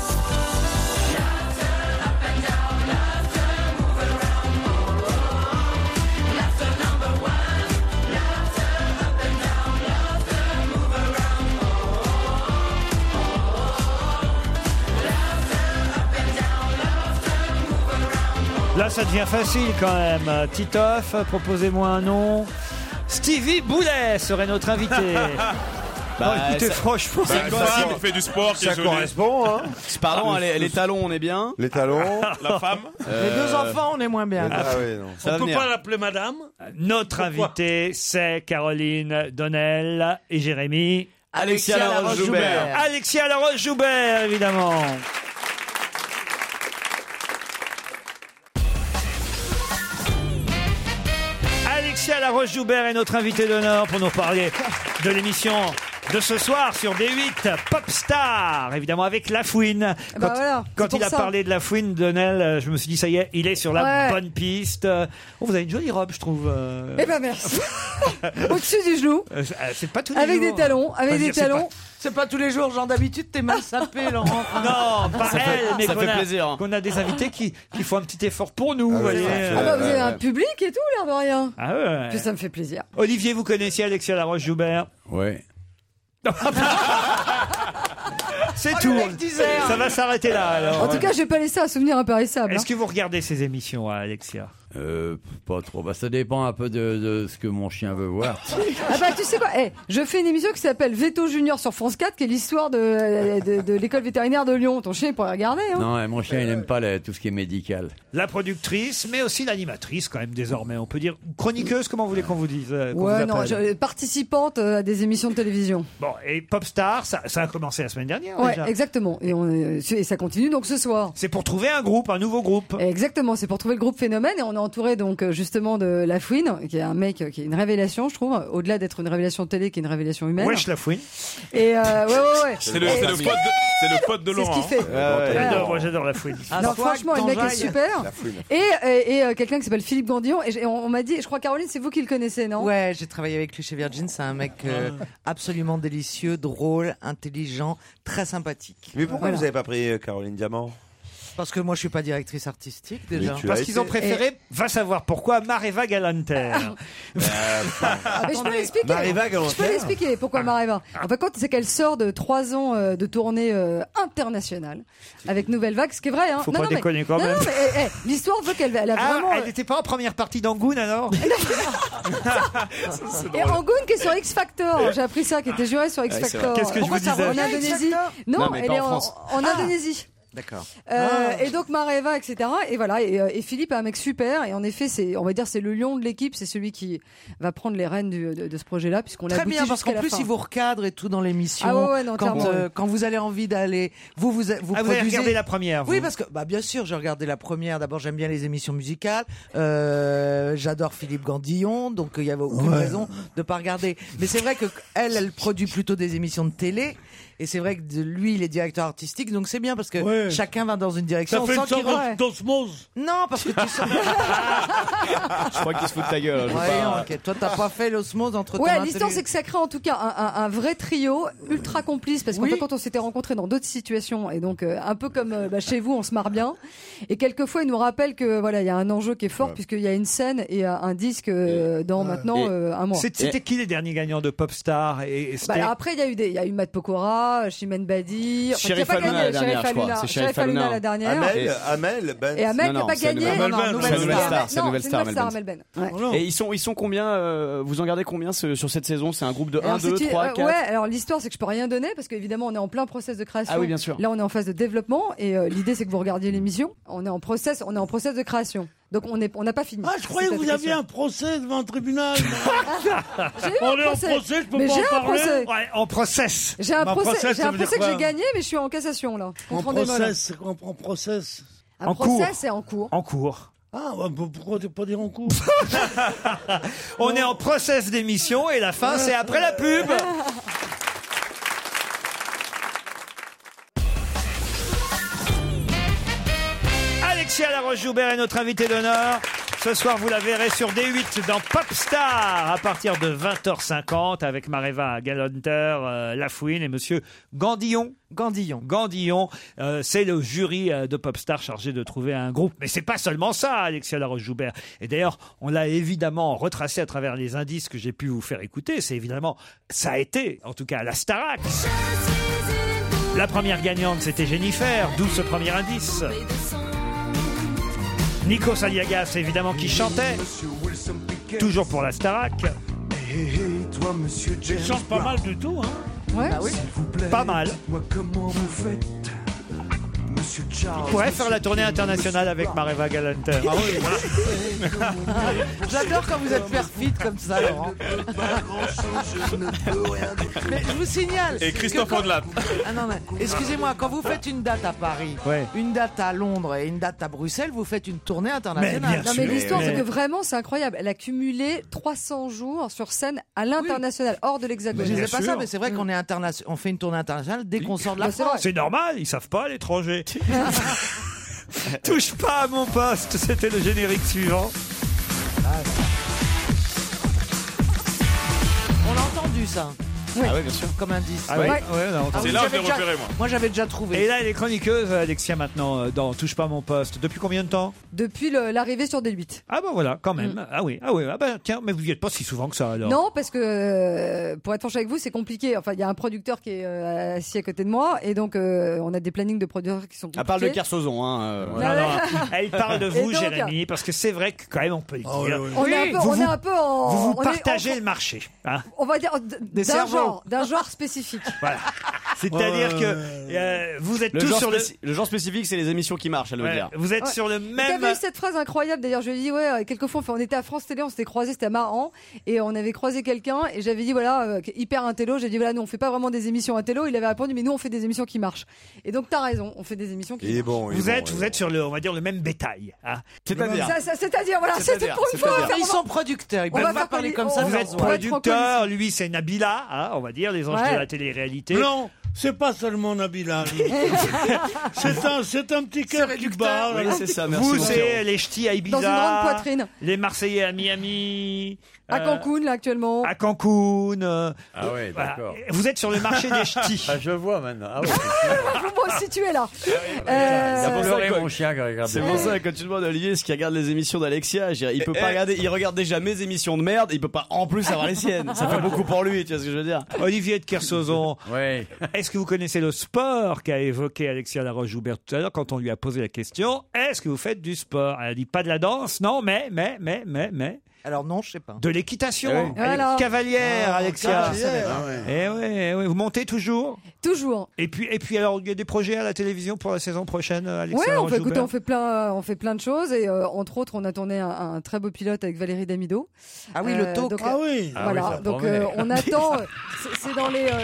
Là, ça devient facile quand même. Titoff, proposez-moi un nom. Stevie Boulet serait notre invité. Non, écoutez, franchement, c'est quoi il fait du sport, qui est joli. correspond, hein. Pardon, les talons, on est bien. Les talons. La femme. Les deux enfants, on est moins bien. Ah oui, non. Ça va On peut venir. pas l'appeler madame? Notre invité, c'est Caroline Donnel et Jérémy. Alexia Laroche-Joubert. Alexia Laroche-Joubert, évidemment. Alexia Laroche-Joubert est notre invitée d'honneur pour nous parler de l'émission de ce soir sur D8, Popstar, évidemment avec Lafouine. Quand, voilà, quand c'est pour il a ça. parlé de Lafouine, Donnel, je me suis dit, ça y est, il est sur la Ouais. bonne piste. Oh, vous avez une jolie robe, je trouve. Eh ben merci. Au-dessus du genou. C'est pas tous les Avec jours. des talons, avec Enfin, des dire, c'est talons. C'est pas tous les jours, genre d'habitude, t'es mal sapé, Laurent. Non, pas Ça fait- elle, mais ça qu'on fait a, plaisir, hein. qu'on a des invités qui font un petit effort pour nous. Ah vous ouais, voyez. ça fait- Ah bah vous avez un public et tout, l'air de rien. Ah ouais. Puis ça me fait plaisir. Olivier, vous connaissiez Alexia Laroche-Joubert? Ouais. C'est Oh, tout. le mec disait, hein. Ça va s'arrêter là alors. En tout cas, je vais pas laisser un souvenir impérissable. Est-ce que vous regardez ces émissions, Alexia? Pas trop. Bah, ça dépend un peu de ce que mon chien veut voir. Ah bah tu sais quoi, je fais une émission qui s'appelle Veto Junior sur France 4, qui est l'histoire de l'école vétérinaire de Lyon. Ton chien il pourrait regarder. Hein. Non, mon chien, il n'aime pas tout ce qui est médical. La productrice, mais aussi l'animatrice quand même désormais. On peut dire chroniqueuse, comment vous voulez qu'on vous dise qu'on vous Ouais, non, appelle participante à des émissions de télévision. Bon, et Popstar, ça a commencé la semaine dernière Ouais, déjà. exactement. Et ça continue donc ce soir. C'est pour trouver un groupe, un nouveau groupe. Exactement, c'est pour trouver le groupe Phénomène et on est entouré donc justement de Lafouine, qui est un mec qui est une révélation, je trouve, au-delà d'être une révélation télé, qui est une révélation humaine. Wesh Lafouine. Et ouais. C'est le pote de C'est ce Laurent. qu'il fait. Moi j'adore Lafouine. Non, franchement, le mec est super. Et quelqu'un qui s'appelle Philippe Gandillon. Et on m'a dit, je crois Caroline, c'est vous qui le connaissez, non? Ouais, j'ai travaillé avec lui chez Virgin. C'est un mec absolument délicieux, drôle, intelligent, très sympathique. Mais pourquoi vous avez pas pris Caroline Diamant? Parce que moi, je suis pas directrice artistique déjà. Parce qu'ils ont préféré, va savoir pourquoi, Mareva Galanter. Mais je peux l'expliquer. Mareva Galanter. Je peux l'expliquer pourquoi Mareva. En fait, c'est qu'elle sort de 3 ans de tournée internationale avec Nouvelle Vague, ce qui est vrai. Hein. Faut pas déconner quand même. Non, mais l'histoire veut qu'elle a vraiment. Elle n'était pas en première partie d'Angoon alors? Et Angoon qui est sur X Factor. J'ai appris ça, qui était jurée sur X Ouais, c'est Factor. vrai. Qu'est-ce que je vous disais? En Indonésie. Non, mais elle pas est en France. en Indonésie. D'accord. Et donc Mareva, etc. Et voilà. Et Philippe est un mec super. Et en effet, on va dire, c'est le lion de l'équipe. C'est celui qui va prendre les rênes de ce projet-là, puisqu'on l'a Très bien, parce qu'en plus, il vous recadre et tout dans l'émission. Ah ouais, non, clairement, ouais. Quand vous avez envie d'aller, vous Vous avez produisez. regardé la première, vous? Oui, parce que bien sûr, j'ai regardé la première. D'abord, j'aime bien les émissions musicales. J'adore Philippe Gandillon, donc il y avait aucune raison de pas regarder. Mais c'est vrai que elle produit plutôt des émissions de télé. Et c'est vrai que lui, il est directeur artistique, donc c'est bien parce que chacun va dans une direction. Ça fait une sorte d'osmose. Non, parce que tu sens. Je crois qu'il se fout de ta gueule. Ok. Toi, t'as pas fait l'osmose entre Ouais, ton l'histoire, c'est que ça crée en tout cas un vrai trio ultra complice, parce qu'en fait, quand on s'était rencontrés dans d'autres situations, et donc un peu comme chez vous, on se marre bien, et quelquefois, il nous rappelle que voilà, il y a un enjeu qui est fort, puisqu'il y a une scène et un disque dans maintenant un mois. C'était qui les derniers gagnants de Popstar après, il y a eu Matt Pokora, Chimène Badi, Chérif Hanouna la dernière, je crois. C'est Chérif Hanouna Hanouna la dernière. Amel Ben. Et Amel n'a pas gagné. Nouvelle Star. C'est Nouvelle Star, Amel Ben. Et ils sont combien vous en gardez combien sur cette saison? C'est un groupe de 1, 2, 3, 4? Ouais, alors l'histoire, c'est que je peux rien donner parce qu'évidemment, on est en plein process de création. Ah oui, bien sûr. Là, on est en phase de développement et l'idée, c'est que vous regardiez l'émission. On est en process de création. Donc on n'a pas fini. Ah, je croyais que vous aviez un procès devant un tribunal. On est en procès, je peux pas en parler. Ouais, en process. J'ai un procès que j'ai gagné, mais je suis en cassation là. En process, en process. Un procès, c'est en cours. En cours. Ah, pourquoi pas dire en cours? On est en process d'émission et la fin, c'est après la pub. Alexia Laroche-Joubert est notre invitée d'honneur. Ce soir, vous la verrez sur D8 dans Popstar à partir de 20h50 avec Mareva Galanter, Lafouine et monsieur Gandillon. C'est le jury de Popstar chargé de trouver un groupe. Mais c'est pas seulement ça, Alexia Laroche-Joubert. Et d'ailleurs, on l'a évidemment retracé à travers les indices que j'ai pu vous faire écouter. C'est évidemment, ça a été, en tout cas, la Starac. La première gagnante, c'était Jennifer, d'où ce premier indice. Nikos Aliagas, évidemment, qui chantait. Toujours pour la Starac. Il chante pas mal du tout, hein. Ouais. Bah oui. Pas mal. Moi, comment vous faites, Monsieur Charles? On pourrait faire la tournée internationale avec Mareva Galanter. Ah oui, j'adore quand vous êtes perfide comme ça, Laurent. Mais je vous signale. Et Christophe Ondelat. Ah non, mais excusez-moi, quand vous faites une date à Paris, une date à Londres et une date à Bruxelles, vous faites une tournée internationale. Non, mais l'histoire, c'est que vraiment, c'est incroyable. Elle a cumulé 300 jours sur scène à l'international, hors de l'Hexagone. Je ne sais pas ça, mais c'est vrai qu'on est on fait une tournée internationale dès qu'on sort de la France. C'est normal, ils savent pas à l'étranger. Touche pas à mon poste, c'était le générique suivant. On l'a entendu ça. Oui. Ah oui, bien sûr. Comme indice. Ah ouais. Ouais, non, c'est là où je l'ai repéré, moi. Moi, j'avais déjà trouvé. Et là, elle est chroniqueuse, Alexia, maintenant, dans Touche pas à mon poste. Depuis combien de temps? Depuis l'arrivée sur D8. Ah bah voilà, quand même. Ah oui. Ah bah tiens, mais vous y êtes pas si souvent que ça, alors. Non, parce que, pour être franche avec vous, c'est compliqué. Enfin, il y a un producteur qui est assis à côté de moi, et donc, on a des plannings de producteurs qui sont compliqués. Elle parle de Kersozon, hein. Non, elle parle de vous, Jérémy, parce que c'est vrai que, quand même, on peut le dire. On est un peu en... Vous partagez le marché. Hein. On va dire d'un genre spécifique. Voilà. C'est-à-dire que vous êtes tous sur le genre spécifique, c'est les émissions qui marchent, elle veut dire. Vous êtes sur le même. T'as vu cette phrase incroyable d'ailleurs? Je lui ai dit quelquefois on était à France Télé, on s'était croisés, c'était marrant, et on avait croisé quelqu'un et j'avais dit hyper intello. J'ai dit nous on fait pas vraiment des émissions intello. Il avait répondu mais nous on fait des émissions qui marchent. Et donc t'as raison, on fait des émissions qui marchent. Vous êtes sur le, on va dire, le même bétail. Hein. C'est-à-dire voilà, c'était pour une fois. Ils sont producteurs, ils peuvent pas parler comme ça. Vous êtes producteur, lui c'est Nabila, hein, on va dire les anges de la télé-réalité. Non, c'est pas seulement Nabila. c'est un petit cœur qui bat. Oui, c'est ça, merci. Vous, c'est les ch'tis à Ibiza. Dans une grande poitrine. Les Marseillais à Miami. À Cancun, là, actuellement. À Cancun. Ah ouais, d'accord. Vous êtes sur le marché des ch'tis. Ah, je vois maintenant. Ah ouais. Vous me situez là. Mon chien qui regarde. C'est pour ça que quand tu demandes à Olivier ce qu'il regarde les émissions d'Alexia, il peut pas regarder, il regarde déjà mes émissions de merde, il peut pas en plus avoir les siennes. Ça fait beaucoup pour lui, tu vois ce que je veux dire. Olivier de Kersozon. Oui. Est-ce que vous connaissez le sport qu'a évoqué Alexia Laroche-Joubert tout à l'heure quand on lui a posé la question? Est-ce que vous faites du sport? Elle a dit pas de la danse, non, mais. Alors non, je sais pas. De l'équitation. Cavalière, Alexia. Eh oui. Vous montez toujours? Toujours. Et puis alors, il y a des projets à la télévision pour la saison prochaine, Alexia? Oui, on fait plein de choses et entre autres, on a tourné un très beau pilote avec Valérie Damido. Ah oui, le talk. Donc, voilà. Donc on attend. C'est dans les.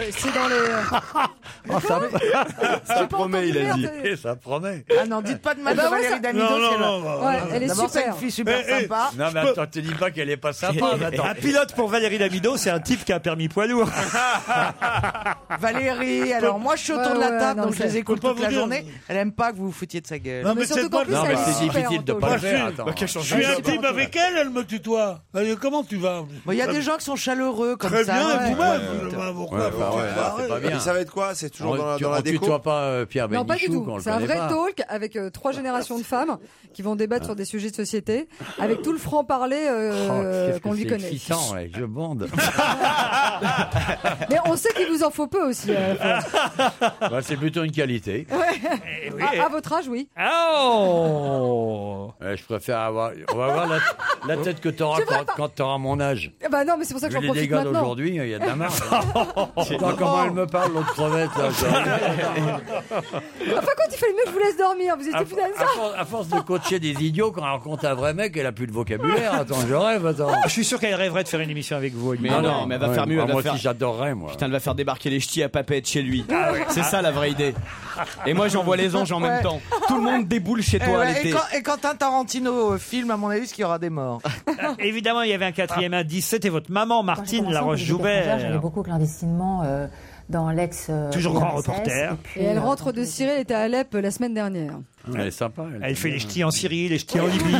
Ça promet, il a dit. Ça promet. Ah non, dites pas de mal de Valérie Damido. Elle est super. C'est une fille super sympa. Non mais attends, te dis pas qu'elle est pas sympa. Un pilote pour Valérie Damido, c'est un type qui a un permis poids lourd. Valérie, alors moi je suis autour de la table, donc je les écoute toute la journée. Elle aime pas que vous vous foutiez de sa gueule. Non mais c'est pas. Non mais c'est difficile de pas le faire. Je suis intime avec elle, elle me tutoie. Comment tu vas? Il y a des gens qui sont chaleureux comme ça. Très bien, et vous-même. C'est pas bien. Ça va être quoi? C'est toujours dans la déco? Tu tutoies pas Pierre Bénichou? Non, pas du tout. C'est un vrai talk avec 3 générations de femmes qui vont débattre sur des sujets de société, avec tout le franc-parler qu'on lui connaît. Je bande. Mais on sait qu'il vous en faut peu aussi. C'est plutôt une qualité. À votre âge, oui. Oh. Je préfère avoir. On va voir la tête que tu auras quand tu auras mon âge. Bah non, mais c'est pour ça que j'en profite maintenant. Les gars d'aujourd'hui, il y a de la marge. Comment elle me parle, l'autre crevette là. Enfin, quand il fallait mieux que je vous laisse dormir, vous étiez fidèle à ça. À force de coacher des idiots, quand elle rencontre un vrai mec, elle a plus de vocabulaire. Attends, je rêve. Je suis sûr qu'elle rêverait de faire une émission avec vous. Mais non, mais elle va faire mieux. Moi aussi, j'adorerais, moi. Putain, elle va faire débarquer les ch'tis à Papette chez lui. C'est ça la vraie idée. Et moi, j'envoie les anges en même temps. Tout le monde déboule chez toi l'été. Et quand un Tarantino filme, à mon avis, qu'il y aura des morts. Évidemment, il y avait un 4e indice. C'était votre maman, Martine Laroche-Joubert. J'allais beaucoup clandestinement dans l'ex. Toujours grand reporter. Et elle rentre de Syrie, elle était à Alep la semaine dernière. Elle est sympa. Elle fait les ch'tis en Syrie, les ch'tis en Libye.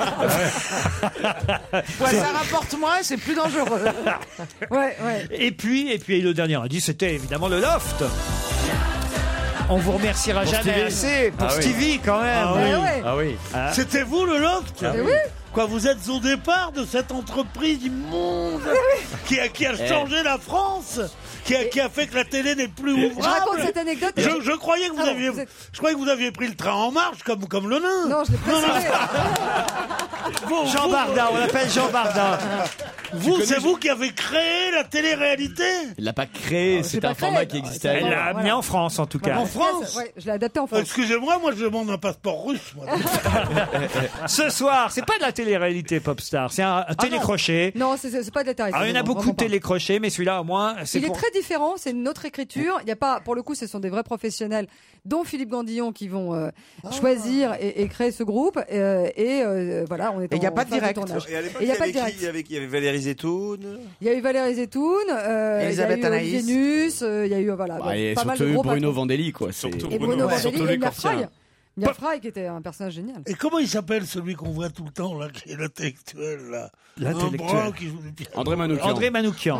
Ça rapporte moins, c'est plus dangereux. Et puis le dernier indice, c'était évidemment le loft. On vous remerciera jamais assez pour Stevie quand même. Ah oui. C'était vous le loft? Oui. Quoi, vous êtes au départ de cette entreprise immonde qui a changé la France, qui a fait que la télé n'est plus ouvrable. Je raconte cette anecdote. Je croyais que vous aviez pris le train en marche comme le nain. Non, je l'ai précédé. Jean Bardin, on l'appelle Jean Bardin. Vous, c'est vous qui avez créé la télé-réalité? Il l'a pas créé, c'est un format qui existait. Elle l'a amené en France, en tout cas. En France? Ouais, je l'ai adapté en France. Excusez-moi, moi je demande un passeport russe. Moi. Ce soir, c'est pas de la télé-réalité Popstar, c'est un télécrochet. Non, c'est pas de la télé. Alors, il y en a beaucoup de télécrochets, mais celui-là, au moins, c'est Il est pour... très différent, c'est une autre écriture. Il y a pas, pour le coup, ce sont des vrais professionnels, dont Philippe Gandillon, qui vont choisir et créer ce groupe. Voilà, on est. Et il n'y a pas de direct. Et à l'époque, il y avait Valérie Zetoun. Il y a eu Valérie Zetoun, Elisabeth il y a eu Anaïs. Vénus, il y a eu voilà, Et pas mal de surtout groupes. Bruno Vandelli, quoi. Et Bruno Vandelli et Mia Fry. Mia Mia Fry qui était un personnage génial. Et comment il s'appelle celui qu'on voit tout le temps là, qui est l'intellectuel là? L'intellectuel. Un brun qui joue du piano. André Manoukian. André Manoukian.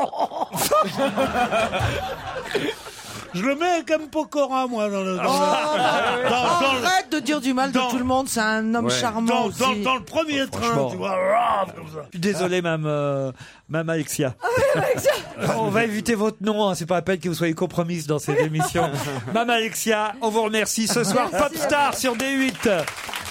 Je le mets avec M. Pokora, moi, dans le. Arrête de dire du mal de tout le monde, c'est un homme charmant aussi. Dans le premier train, tu vois. Comme ça. Je suis désolé, Mme Alexia. On va éviter votre nom, hein, c'est pas la peine que vous soyez compromise dans cette émission. Mme Alexia, on vous remercie ce soir. Popstar sur D8.